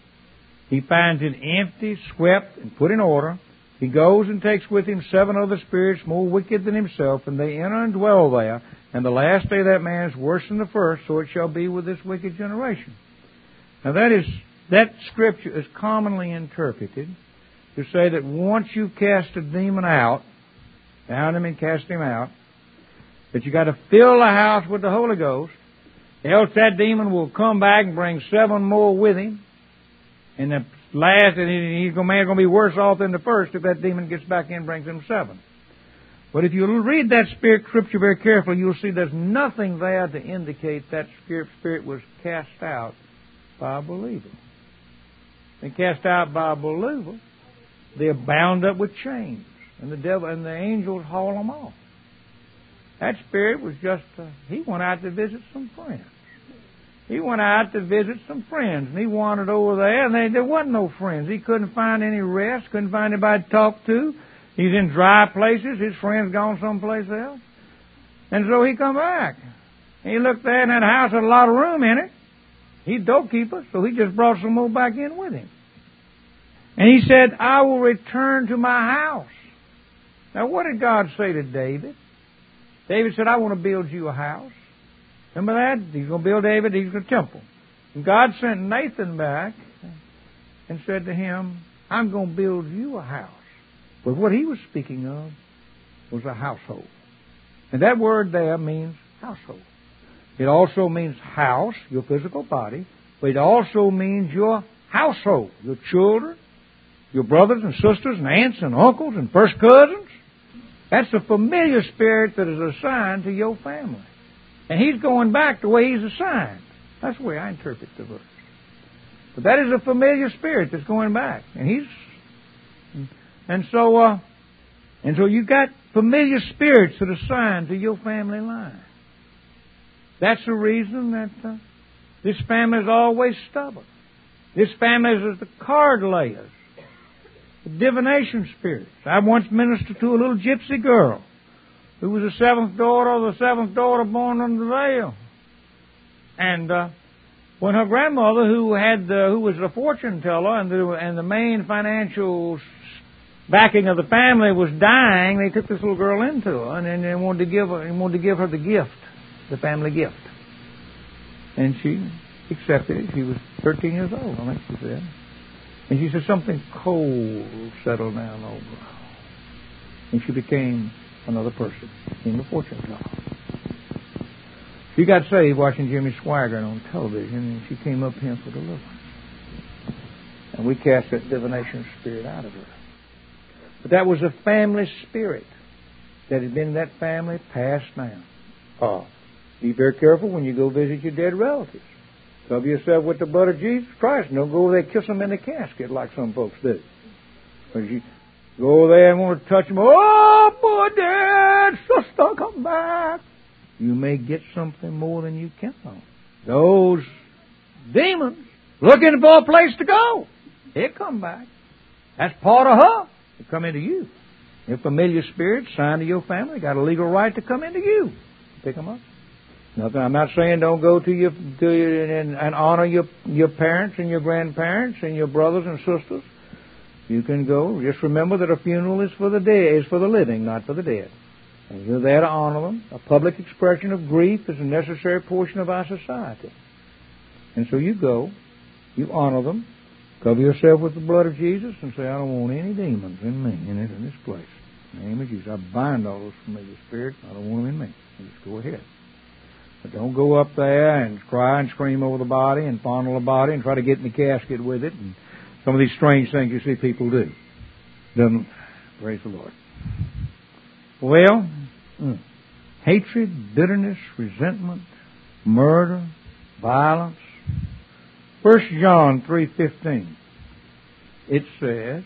S3: he finds it empty, swept, and put in order. He goes and takes with him 7 other spirits more wicked than himself, and they enter and dwell there. And the last day of that man is worse than the first, so it shall be with this wicked generation. Now that scripture is commonly interpreted to say that once you cast a demon out, found him and cast him out, that you got to fill the house with the Holy Ghost, else that demon will come back and bring 7 more with him, and the last, and man's going to be worse off than the first if that demon gets back in and brings him 7. But if you read that scripture very carefully, you'll see there's nothing there to indicate that spirit was cast out by a believer. When cast out by a believer, they're bound up with chains, and the devil and the angels haul them off. That spirit was just, he went out to visit some friends. He went out to visit some friends, and he wandered over there, and there wasn't no friends. He couldn't find any rest, couldn't find anybody to talk to. He's in dry places. His friend's gone someplace else. And so he come back. He looked there, and that house had a lot of room in it. He's doorkeeper, so he just brought some more back in with him. And he said, I will return to my house. Now, what did God say to David? David said, I want to build you a house. Remember that? He's going to build David, he's going to temple. And God sent Nathan back and said to him, I'm going to build you a house. But what he was speaking of was a household. And that word there means household. It also means house, your physical body, but it also means your household, your children, your brothers and sisters and aunts and uncles and first cousins. That's the familiar spirit that is assigned to your family. And he's going back the way he's assigned. That's the way I interpret the verse. But that is a familiar spirit that's going back. And so you got familiar spirits that are assigned to your family line. That's the reason that this family is always stubborn. This family is the card layers, the divination spirits. I once ministered to a little gypsy girl who was the 7th daughter born under the veil. And when her grandmother, who was a fortune teller and the main financial backing of the family was dying, they took this little girl into her, and then they wanted to give her the gift, the family gift. And she accepted it. She was 13 years old, I think she said. And she said something cold settled down over her. And she became another person, became a fortune teller. She got saved watching Jimmy Swaggart on television, and she came up here for deliverance. And we cast that divination spirit out of her. But that was a family spirit that had been in that family, passed down. Be very careful when you go visit your dead relatives. Cover yourself with the blood of Jesus Christ, and don't go over there and kiss them in the casket like some folks do. Because you go over there and want to touch them. Oh, boy, Dad, sister, come back. you may get something more than you count on. Those demons looking for a place to go. They'll come back. That's part of her. They come into you. If familiar spirits signed to your family, got a legal right to come into you. Pick them up. Nothing. I'm not saying don't go to and honor your parents and your grandparents and your brothers and sisters. You can go. Just remember that a funeral is for the dead, is for the living, not for the dead. And you're there to honor them. A public expression of grief is a necessary portion of our society. And so you go, you honor them, cover yourself with the blood of Jesus, and say, I don't want any demons in me, in this place. In the name of Jesus, I bind all those familiar spirits. I don't want them in me. You just go ahead. But don't go up there and cry and scream over the body and fondle the body and try to get in the casket with it and some of these strange things you see people do. Doesn't, praise the Lord. Well, hatred, bitterness, resentment, murder, violence. 1 John 3:15. It says,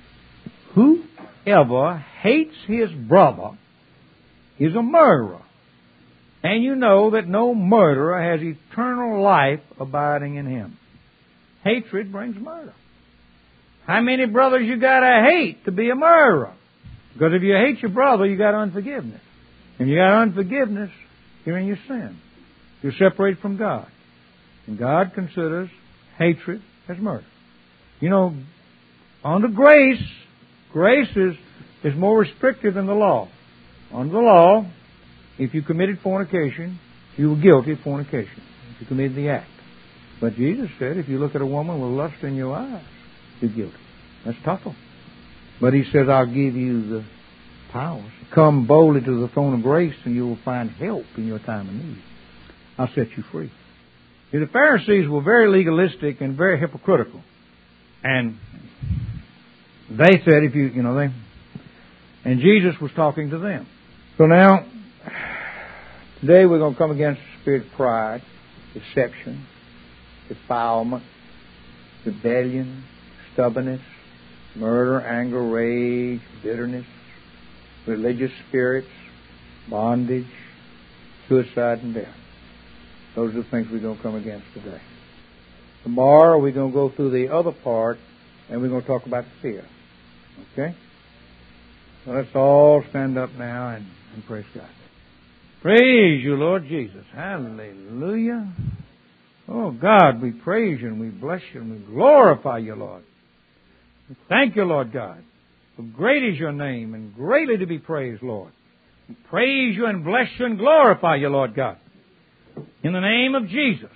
S3: whoever hates his brother is a murderer. And you know that no murderer has eternal life abiding in him. Hatred brings murder. How many brothers you gotta hate to be a murderer? Because if you hate your brother, you got unforgiveness. And you got unforgiveness, you're in your sin. You're separated from God. And God considers hatred as murder. You know, under grace is more restrictive than the law. Under the law, if you committed fornication, you were guilty of fornication. If you committed the act. But Jesus said, if you look at a woman with lust in your eyes, you're guilty. That's tougher. But He says, I'll give you the powers. Come boldly to the throne of grace and you will find help in your time of need. I'll set you free. See, the Pharisees were very legalistic and very hypocritical. And they said, and Jesus was talking to them. So now, today we're going to come against the spirit of pride, deception, defilement, rebellion, stubbornness, murder, anger, rage, bitterness, religious spirits, bondage, suicide, and death. Those are the things we're going to come against today. Tomorrow we're going to go through the other part and we're going to talk about fear. Okay? So let's all stand up now and praise God. Praise you, Lord Jesus. Hallelujah. Oh, God, we praise you and we bless you and we glorify you, Lord. We thank you, Lord God. For great is your name and greatly to be praised, Lord. We praise you and bless you and glorify you, Lord God. In the name of Jesus.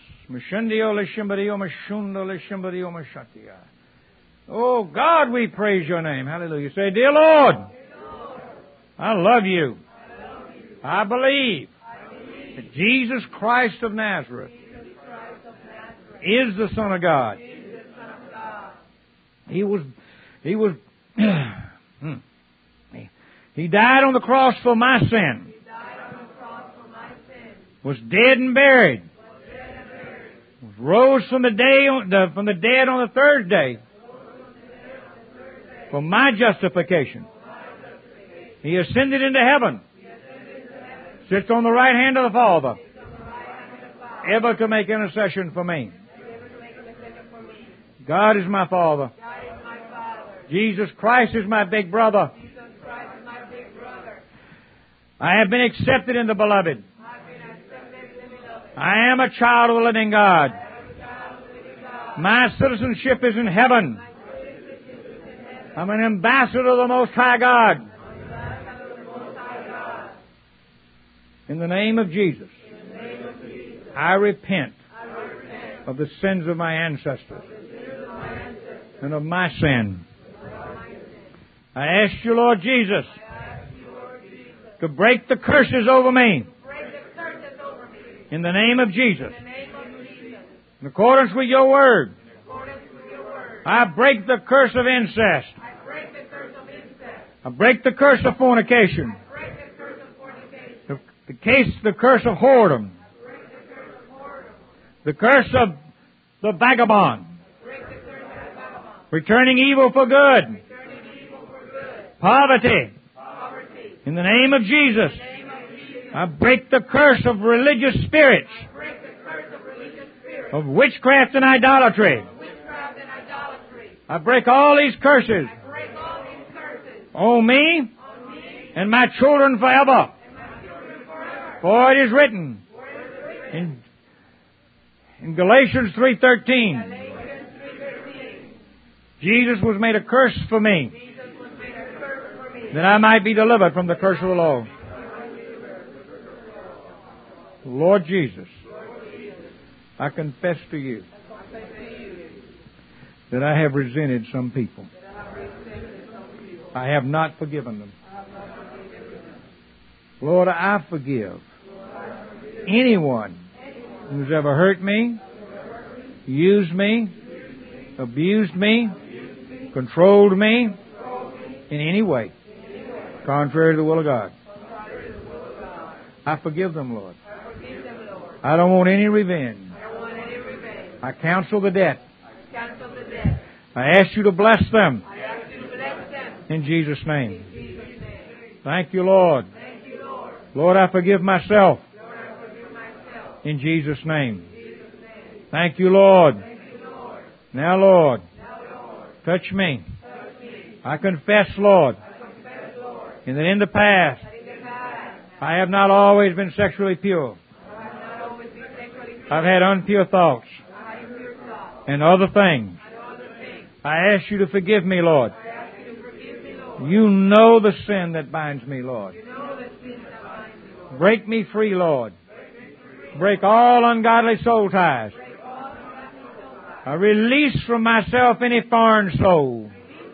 S3: Oh, God, we praise your name. Hallelujah. Say, dear Lord, I love you. I believe that Jesus Christ of Nazareth is the Son of God. He died on the cross for my sin. Was dead and buried. Rose from the dead on the third day for my justification. He ascended into heaven. Sits on the right hand of the Father, ever to make intercession for me. God is my Father. Jesus Christ is my big brother. I have been accepted in the Beloved. I am a child of the living God. My citizenship is in heaven. I'm an ambassador of the Most High God. In the name of Jesus, I repent of the sins of my ancestors and of my sin. I ask you, Lord Jesus, to break the curses over me. In the name of Jesus. In accordance with your word. I break the curse of incest. I break the curse of fornication. The curse of whoredom. The curse of the vagabond. Returning evil for good. Poverty. In the name of Jesus. I break the curse of religious spirits, of witchcraft and idolatry. I break all these curses on me and my children forever. For it is written in Galatians 3:13, Jesus was made a curse for me, that I might be delivered from the curse of the law. Lord Jesus, I confess to you that I have resented some people. I have not forgiven them. Lord, I forgive anyone who's ever hurt me, used me, abused me, controlled me in any way, contrary to the will of God. I forgive them, Lord. I don't want any revenge. I cancel the debt. I ask you to bless them in Jesus' name. Thank you, Lord. Lord, I forgive myself in Jesus' name. Thank you, Lord. Now, Lord, touch me. I confess, Lord, and that in the past I have not always been sexually pure. I've had impure thoughts and other things. I ask you to forgive me, Lord. You know the sin that binds me, Lord. Break me free, Lord. Break all ungodly soul ties. I release from myself any foreign soul.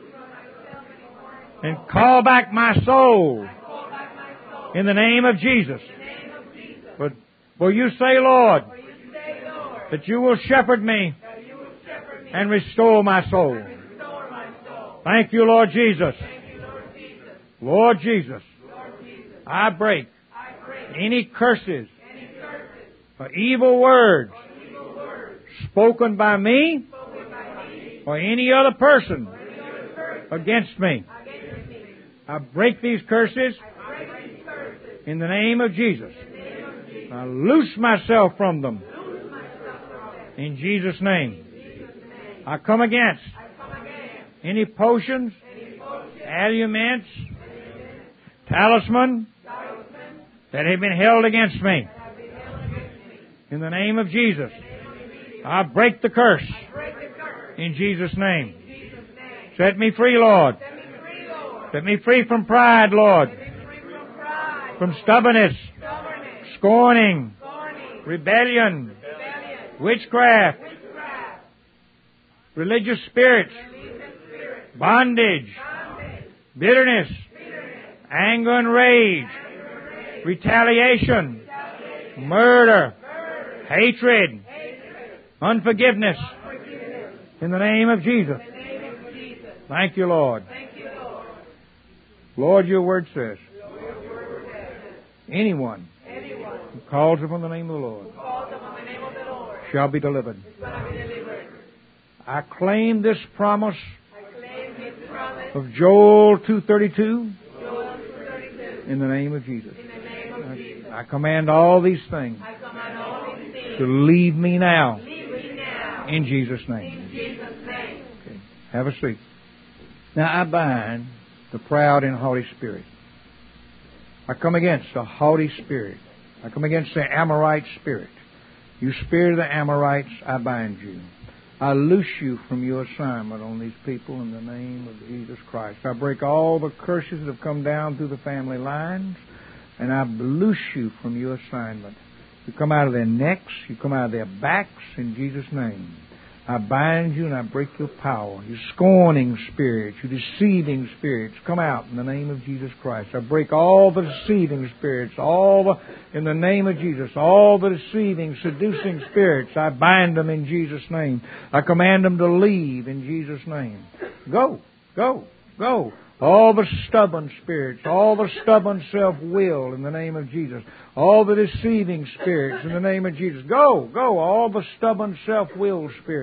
S3: And call back my soul in the name of Jesus. But will you say, Lord, that you will shepherd me and restore my soul. Thank you, Lord Jesus. Lord Jesus, I break any curses or evil words spoken by me or any other person against me. I break these curses in the name of Jesus. I loose myself from them in Jesus' name. I come against any potions, allurements, talisman that have been held against me. In the name of Jesus, I break the curse in Jesus' name. Set me free, Lord. Set me free from pride, Lord. From stubbornness, scorning, rebellion, witchcraft, religious spirits, bondage, bitterness, anger and rage, retaliation, murder, hatred, unforgiveness. In the name of Jesus. Thank you, Lord. Lord, your word says, anyone who calls upon the name of the Lord shall be delivered. I claim this promise of Joel 2:32 in the name of Jesus. I command all these things to leave me now in Jesus' name. Okay. Have a seat. Now I bind the proud and haughty spirit. I come against the haughty spirit. I come against the Amorite spirit. You spirit of the Amorites, I bind you. I loose you from your assignment on these people in the name of Jesus Christ. I break all the curses that have come down through the family lines, and I loose you from your assignment. You come out of their necks, you come out of their backs in Jesus' name. I bind you and I break your power. You scorning spirits, you deceiving spirits, come out in the name of Jesus Christ. I break all the deceiving spirits, in the name of Jesus, all the deceiving, seducing spirits. I bind them in Jesus' name. I command them to leave in Jesus' name. Go, go, go. All the stubborn spirits, all the stubborn self-will in the name of Jesus. All the deceiving spirits in the name of Jesus. Go, go, all the stubborn self-will spirits.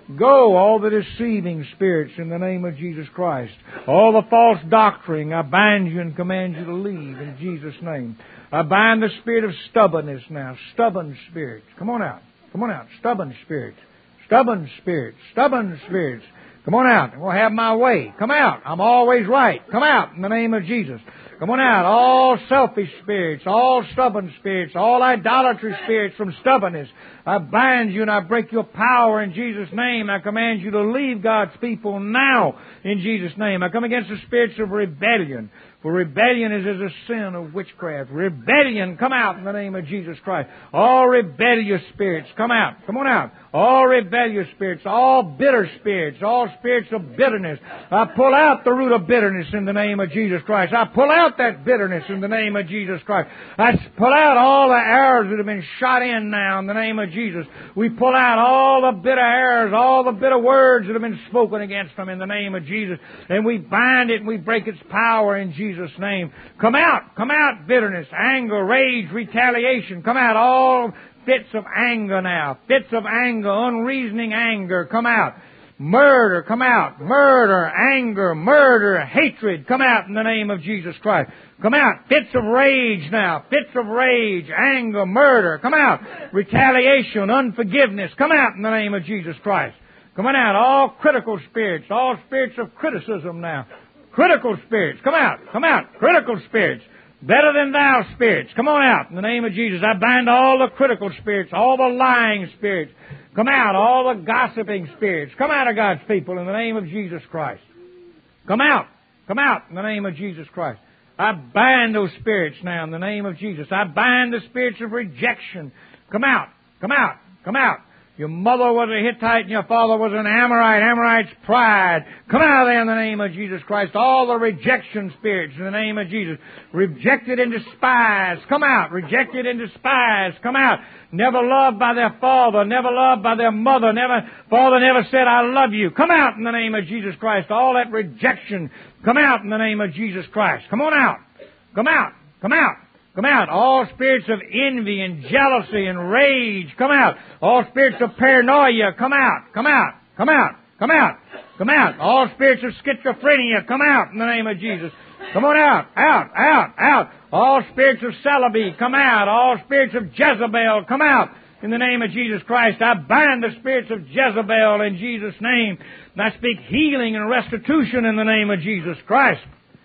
S3: Go, all the deceiving spirits, in the name of Jesus Christ. All the false doctrine, I bind you and command you to leave in Jesus' name. I bind the spirit of stubbornness now. Stubborn spirits. Come on out. Come on out. Stubborn spirits. Stubborn spirits. Stubborn spirits. Come on out. We'll have my way. Come out. I'm always right. Come out in the name of Jesus. Come on out. All selfish spirits, all stubborn spirits, all idolatry spirits from stubbornness. I bind you and I break your power in Jesus' name. I command you to leave God's people now in Jesus' name. I come against the spirits of rebellion. For rebellion is as a sin of witchcraft. Rebellion, come out in the name of Jesus Christ. All rebellious spirits, come out. Come on out. All rebellious spirits, all bitter spirits, all spirits of bitterness. I pull out the root of bitterness in the name of Jesus Christ. I pull out that bitterness in the name of Jesus Christ. I pull out all the arrows that have been shot in now in the name of Jesus. We pull out all the bitter arrows, all the bitter words that have been spoken against them in the name of Jesus. And we bind it and we break its power in Jesus' name. Come out, bitterness, anger, rage, retaliation. Come out, all fits of anger now. Fits of anger, unreasoning anger, come out. Murder, come out. Murder, anger, murder, hatred, come out in the name of Jesus Christ. Come out. Fits of rage now. Fits of rage, anger, murder, come out. Retaliation, unforgiveness, come out in the name of Jesus Christ. Come on out. All critical spirits, all spirits of criticism now. Critical spirits, come out. Come out. Critical spirits. Better than thou spirits, come on out in the name of Jesus. I bind all the critical spirits, all the lying spirits. Come out, all the gossiping spirits. Come out of God's people in the name of Jesus Christ. Come out. Come out in the name of Jesus Christ. I bind those spirits now in the name of Jesus. I bind the spirits of rejection. Come out. Come out. Come out. Your mother was a Hittite and your father was an Amorite. Amorite's pride. Come out of there in the name of Jesus Christ. All the rejection spirits in the name of Jesus. Rejected and despised. Come out. Rejected and despised. Come out. Never loved by their father. Never loved by their mother. Father never said, I love you. Come out in the name of Jesus Christ. All that rejection. Come out in the name of Jesus Christ. Come on out. Come out. Come out. Come out. All spirits of envy and jealousy and rage, come out. All spirits of paranoia, come out. Come out. Come out. Come out. Come out. All spirits of schizophrenia, come out in the name of Jesus. Come on out. Out. Out. Out. All spirits of celibacy, come out. All spirits of Jezebel, come out in the name of Jesus Christ. I bind the spirits of Jezebel in Jesus' name. And I speak healing and restitution in the name of Jesus Christ.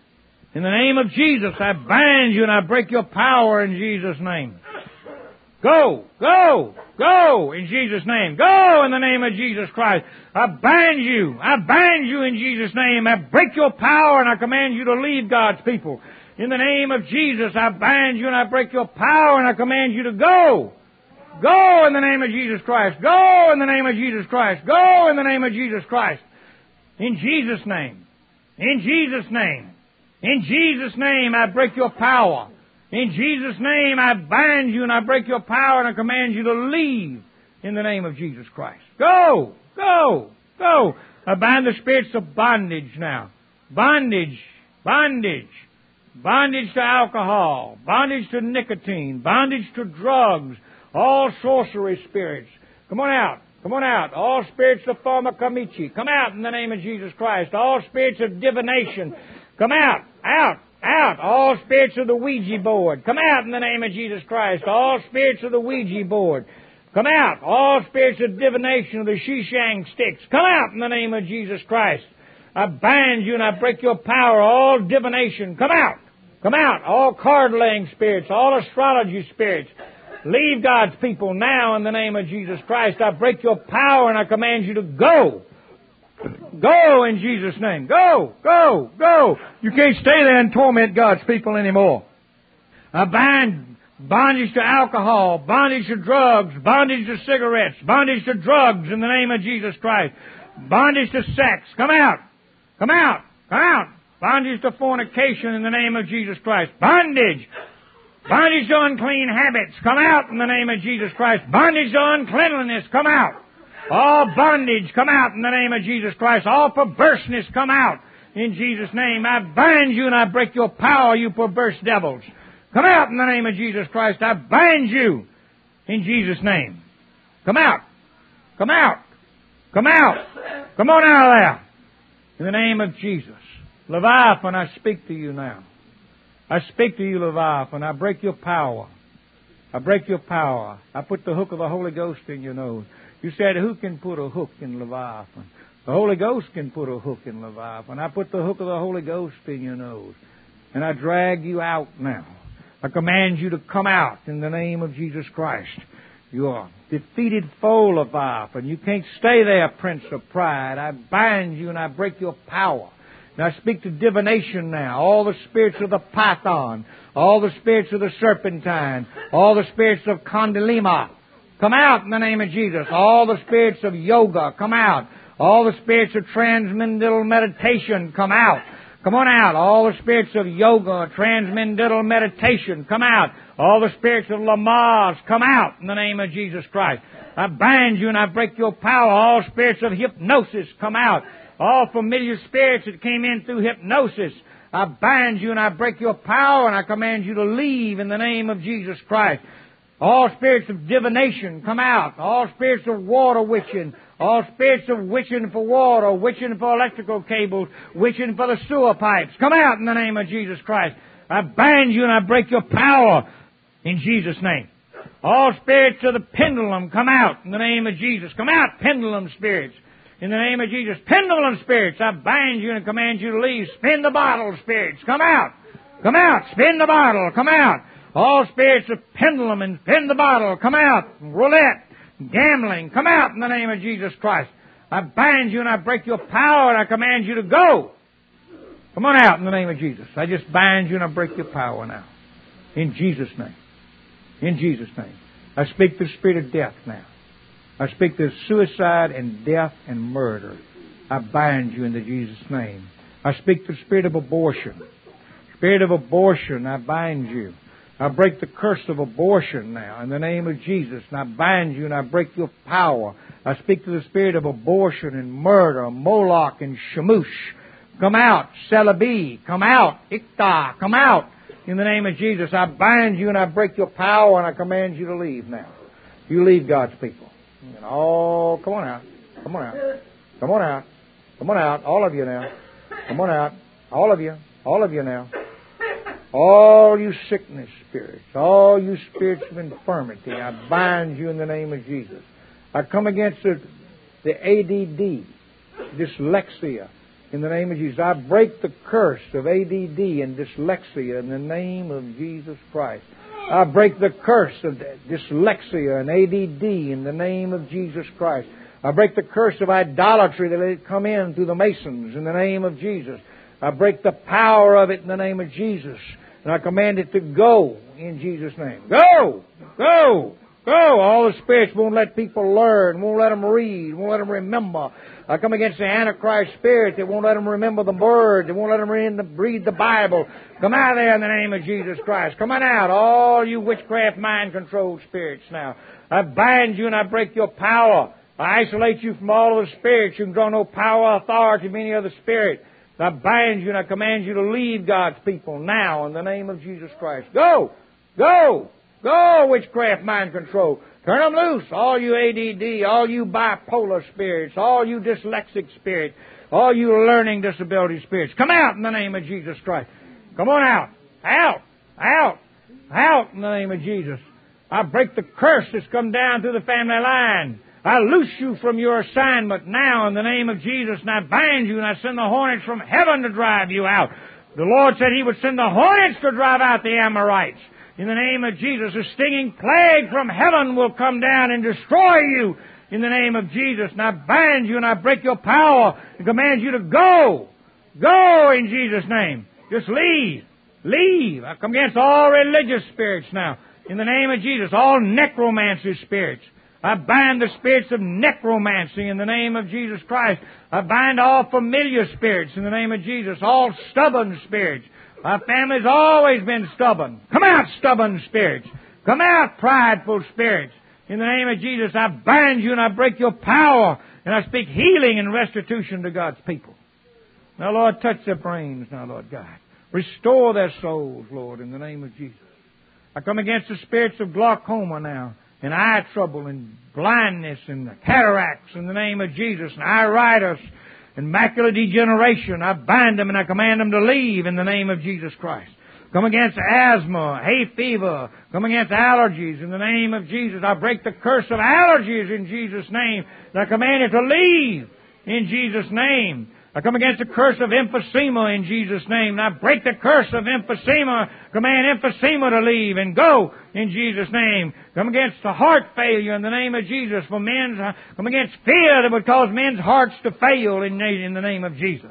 S3: In the name of Jesus, I bind you and I break your power in Jesus' name. Go, go, go in Jesus' name. Go in the name of Jesus Christ. I bind you. I bind you in Jesus' name. I break your power and I command you to leave God's people. In the name of Jesus, I bind you and I break your power and I command you to go. Go in the name of Jesus Christ. Go in the name of Jesus Christ. Go in the name of Jesus Christ. In Jesus' name. In Jesus' name. In Jesus' name, I break your power. In Jesus' name, I bind you and I break your power and I command you to leave in the name of Jesus Christ. Go! Go! Go! I bind the spirits of bondage now. Bondage. Bondage. Bondage to alcohol. Bondage to nicotine. Bondage to drugs. All sorcery spirits. Come on out. Come on out. All spirits of pharmacomichy. Come out in the name of Jesus Christ. All spirits of divination. Come out, out, out. All spirits of the Ouija board. Come out in the name of Jesus Christ. All spirits of the Ouija board. Come out. All spirits of divination of the Shishang sticks. Come out in the name of Jesus Christ. I bind you and I break your power. All divination. Come out. Come out. All card-laying spirits. All astrology spirits. Leave God's people now in the name of Jesus Christ. I break your power and I command you to go. Go in Jesus' name. Go, go, go. You can't stay there and torment God's people anymore. I bind bondage to alcohol, bondage to drugs, bondage to cigarettes, bondage to drugs in the name of Jesus Christ. Bondage to sex. Come out. Come out. Come out. Bondage to fornication in the name of Jesus Christ. Bondage. Bondage to unclean habits. Come out in the name of Jesus Christ. Bondage to uncleanliness. Come out. All bondage, come out in the name of Jesus Christ. All perverseness, come out in Jesus' name. I bind you and I break your power, you perverse devils. Come out in the name of Jesus Christ. I bind you in Jesus' name. Come out. Come out. Come out. Come on out of there. In the name of Jesus. Leviathan, I speak to you now. I speak to you, Leviathan. I break your power. I break your power. I put the hook of the Holy Ghost in your nose. You said, who can put a hook in Leviathan? The Holy Ghost can put a hook in Leviathan. I put the hook of the Holy Ghost in your nose. And I drag you out now. I command you to come out in the name of Jesus Christ. You are defeated foe, Leviathan. You can't stay there, Prince of Pride. I bind you and I break your power. And I speak to divination now. All the spirits of the python, all the spirits of the serpentine, all the spirits of Kundalini, come out in the name of Jesus. All the spirits of yoga, come out. All the spirits of transcendental meditation, come out. Come on out. All the spirits of yoga, transcendental meditation, come out. All the spirits of Lamaze, come out in the name of Jesus Christ. I bind you and I break your power. All spirits of hypnosis, come out. All familiar spirits that came in through hypnosis, I bind you and I break your power and I command you to leave in the name of Jesus Christ. All spirits of divination, come out. All spirits of water witching, all spirits of witching for water, witching for electrical cables, witching for the sewer pipes, come out in the name of Jesus Christ. I bind you and I break your power in Jesus' name. All spirits of the pendulum, come out in the name of Jesus. Come out, pendulum spirits. In the name of Jesus, pendulum spirits, I bind you and command you to leave. Spin the bottle, spirits, come out. Come out, spin the bottle, come out. All spirits of pendulum and spin the bottle, come out. Roulette, gambling, come out in the name of Jesus Christ. I bind you and I break your power and I command you to go. Come on out in the name of Jesus. I just bind you and I break your power now. In Jesus' name. In Jesus' name. I speak the spirit of death now. I speak to suicide and death and murder. I bind you in the Jesus' name. I speak the spirit of abortion. Spirit of abortion, I bind you. I break the curse of abortion now in the name of Jesus. And I bind you and I break your power. I speak to the spirit of abortion and murder, Moloch and Shamush. Come out, Celebi. Come out, Ikta. Come out in the name of Jesus. I bind you and I break your power and I command you to leave now. You leave God's people. And oh, come on out. Come on out. Come on out. Come on out. All of you now. Come on out. All of you. All of you now. All you sickness spirits. All you spirits of infirmity. I bind you in the name of Jesus. I come against the ADD, dyslexia, in the name of Jesus. I break the curse of ADD and dyslexia in the name of Jesus Christ. I break the curse of dyslexia and ADD in the name of Jesus Christ. I break the curse of idolatry that had come in through the Masons in the name of Jesus. I break the power of it in the name of Jesus. And I command it to go in Jesus' name. Go! Go! Go! All the spirits won't let people learn, won't let them read, won't let them remember. I come against the Antichrist spirit that won't let them remember the Word, that won't let them read the Bible. Come out of there in the name of Jesus Christ. Come on out, all you witchcraft, mind-controlled spirits now. I bind you and I break your power. I isolate you from all of the spirits. You can draw no power or authority of any other spirit. I bind you and I command you to leave God's people now in the name of Jesus Christ. Go! Go! Go, witchcraft, mind control. Turn them loose, all you ADD, all you bipolar spirits, all you dyslexic spirits, all you learning disability spirits. Come out in the name of Jesus Christ. Come on out. Out. Out. Out in the name of Jesus. I break the curse that's come down through the family line. I loose you from your assignment now in the name of Jesus, and I bind you and I send the hornets from heaven to drive you out. The Lord said He would send the hornets to drive out the Amorites. In the name of Jesus, a stinging plague from heaven will come down and destroy you in the name of Jesus. And I bind you and I break your power and command you to go. Go in Jesus' name. Just leave. Leave. I come against all religious spirits now. In the name of Jesus, all necromancy spirits. I bind the spirits of necromancy in the name of Jesus Christ. I bind all familiar spirits in the name of Jesus, all stubborn spirits. Our family's always been stubborn. Come out, stubborn spirits. Come out, prideful spirits. In the name of Jesus, I bind you and I break your power. And I speak healing and restitution to God's people. Now, Lord, touch their brains now, Lord God. Restore their souls, Lord, in the name of Jesus. I come against the spirits of glaucoma now. and eye trouble and blindness and cataracts in the name of Jesus, and iritis and macular degeneration. I bind them and I command them to leave in the name of Jesus Christ. Come against asthma, hay fever. Come against allergies in the name of Jesus. I break the curse of allergies in Jesus' name. And I command it to leave in Jesus' name. I come against the curse of emphysema in Jesus' name. And I break the curse of emphysema. Command emphysema to leave and go in Jesus' name. Come against the heart failure in the name of Jesus. Come against fear that would cause men's hearts to fail in the name of Jesus.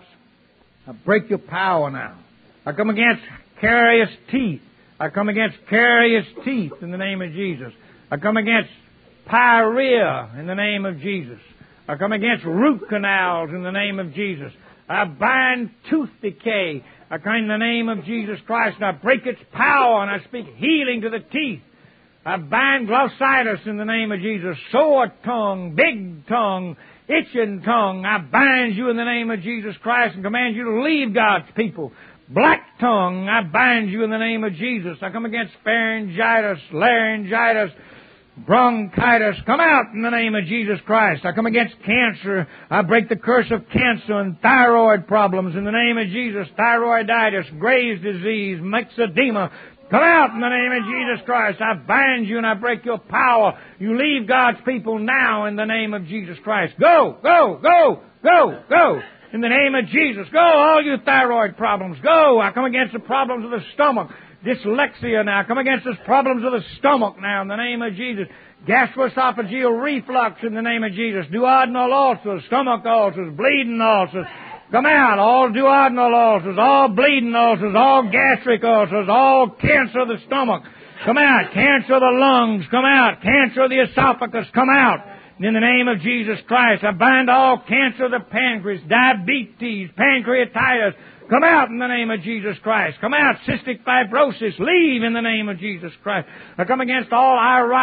S3: I break your power now. I come against carious teeth. I come against carious teeth in the name of Jesus. I come against pyorrhea in the name of Jesus. I come against root canals in the name of Jesus. I bind tooth decay. I come in the name of Jesus Christ, and I break its power, and I speak healing to the teeth. I bind glossitis in the name of Jesus. Sore tongue, big tongue, itching tongue. I bind you in the name of Jesus Christ and command you to leave God's people. Black tongue, I bind you in the name of Jesus. I come against pharyngitis, laryngitis, bronchitis. Come out in the name of Jesus Christ. I come against cancer. I break the curse of cancer and thyroid problems in the name of Jesus. Thyroiditis, Graves' disease, myxedema. Come out in the name of Jesus Christ. I bind you and I break your power. You leave God's people now in the name of Jesus Christ. Go, go, go, go, go. In the name of Jesus. Go, all you thyroid problems. Go. I come against the problems of the stomach. Dyslexia now. I come against the problems of the stomach now in the name of Jesus. Gastroesophageal reflux in the name of Jesus. Duodenal ulcers, stomach ulcers, bleeding ulcers. Come out. All duodenal ulcers, all bleeding ulcers, all gastric ulcers, all cancer of the stomach. Come out. Cancer of the lungs. Come out. Cancer of the esophagus. Come out. In the name of Jesus Christ, I bind all cancer of the pancreas, diabetes, pancreatitis. Come out in the name of Jesus Christ. Come out, cystic fibrosis. Leave in the name of Jesus Christ. I come against all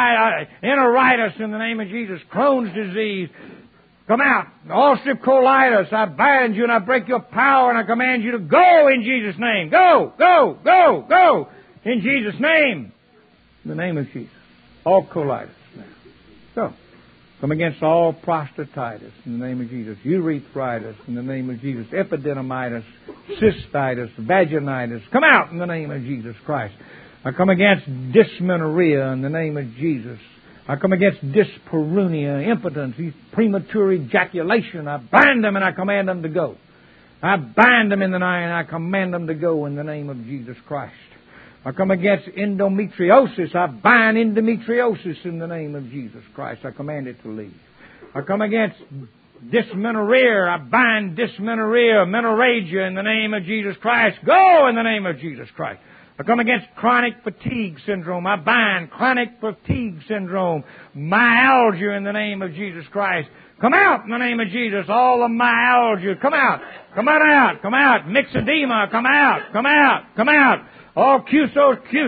S3: enteritis in the name of Jesus. Crohn's disease. Come out. Ulcerative colitis. I bind you and I break your power and I command you to go in Jesus' name. Go, go, go, go. In Jesus' name. In the name of Jesus. All colitis now. Go. Come against all prostatitis in the name of Jesus. Urethritis in the name of Jesus. Epididymitis, cystitis, vaginitis. Come out in the name of Jesus Christ. I come against dysmenorrhea in the name of Jesus. I come against dyspareunia, impotence, premature ejaculation. I bind them and I command them to go. I bind them in the night and I command them to go in the name of Jesus Christ. I come against endometriosis. I bind endometriosis in the name of Jesus Christ. I command it to leave. I come against dysmenorrhea. I bind dysmenorrhea, menorrhagia in the name of Jesus Christ. Go in the name of Jesus Christ. I come against chronic fatigue syndrome. I bind chronic fatigue syndrome, myalgia in the name of Jesus Christ. Come out in the name of Jesus. All the myalgia. Come out. Come on out. Come out. Myxedema. Come out. Come out. Come out. All cutaneous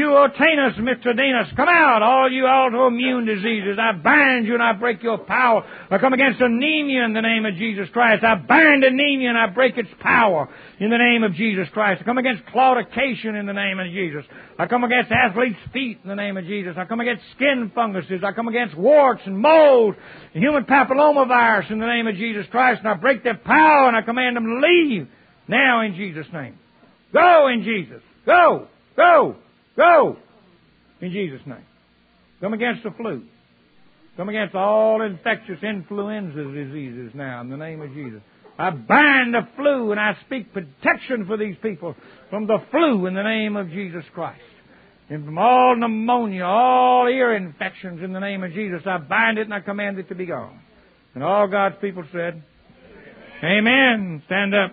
S3: myxedema, come out. All you autoimmune diseases, I bind you and I break your power. I come against anemia in the name of Jesus Christ. I bind anemia and I break its power in the name of Jesus Christ. I come against claudication in the name of Jesus. I come against athlete's feet in the name of Jesus. I come against skin funguses. I come against warts and mold and human papillomavirus in the name of Jesus Christ. And I break their power and I command them to leave now in Jesus' name. Go in Jesus. Go! Go! Go! In Jesus' name. Come against the flu. Come against all infectious influenza diseases now in the name of Jesus. I bind the flu and I speak protection for these people from the flu in the name of Jesus Christ. And from all pneumonia, all ear infections in the name of Jesus, I bind it and I command it to be gone. And all God's people said, Amen. Stand up.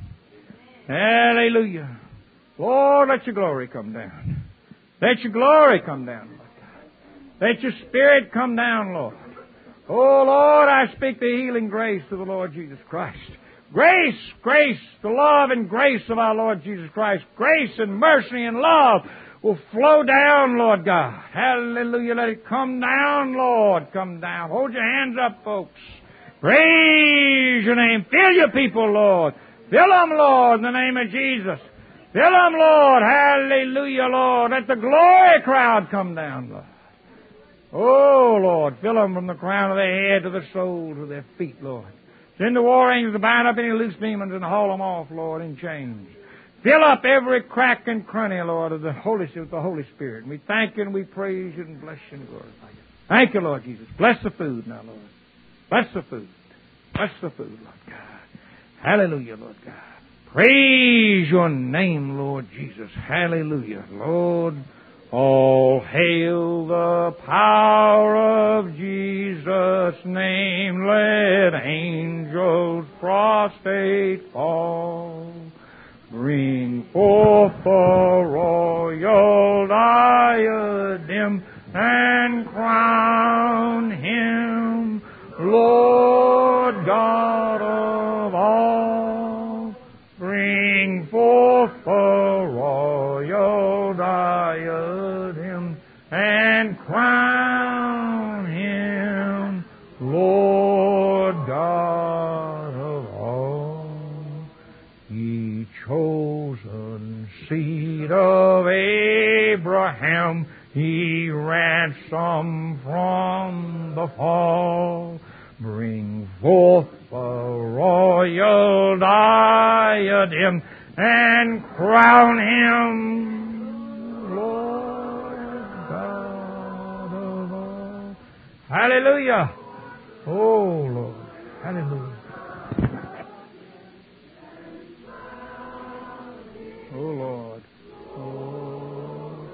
S3: Hallelujah. Lord, let your glory come down. Let your glory come down, Lord God. Let your Spirit come down, Lord. Oh, Lord, I speak the healing grace of the Lord Jesus Christ. Grace, grace, the love and grace of our Lord Jesus Christ. Grace and mercy and love will flow down, Lord God. Hallelujah. Let it come down, Lord. Come down. Hold your hands up, folks. Praise your name. Fill your people, Lord. Fill them, Lord, in the name of Jesus. Fill them, Lord. Hallelujah, Lord. Let the glory crowd come down, Lord. Oh, Lord, fill them from the crown of their head to the soles of their feet, Lord. Send the war angels to bind up any loose demons and haul them off, Lord, in chains. Fill up every crack and cranny, Lord, of the Holy Spirit. And we thank you and we praise you and bless you and glorify you. Thank you, Lord Jesus. Bless the food now, Lord. Bless the food. Bless the food, Lord God. Hallelujah, Lord God. Praise your name, Lord Jesus. Hallelujah, Lord. All hail the power of Jesus' name. Let angels prostrate fall. Bring forth the royal diadem and crown him Lord God of all. Bring forth the royal diadem and crown him Lord God of all. Ye chosen seed of Abraham, ye ransom from the fall. Bring forth the royal diadem and crown him Lord God of all. Hallelujah. Oh, Lord. Hallelujah. Oh, Lord. Oh.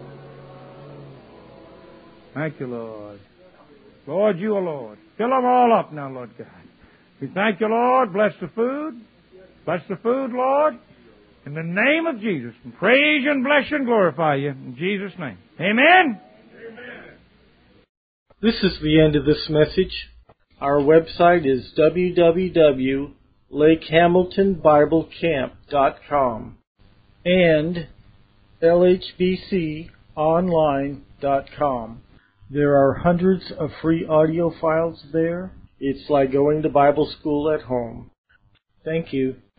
S3: Thank you, Lord. Lord, you are Lord. Fill them all up now, Lord God. We thank you, Lord. Bless the food. Bless the food, Lord. In the name of Jesus. And praise you and bless you and glorify you. In Jesus' name. Amen.
S2: This is the end of this message. Our website is www.lakehamiltonbiblecamp.com and lhbconline.com. There are hundreds of free audio files there. It's like going to Bible school at home. Thank you.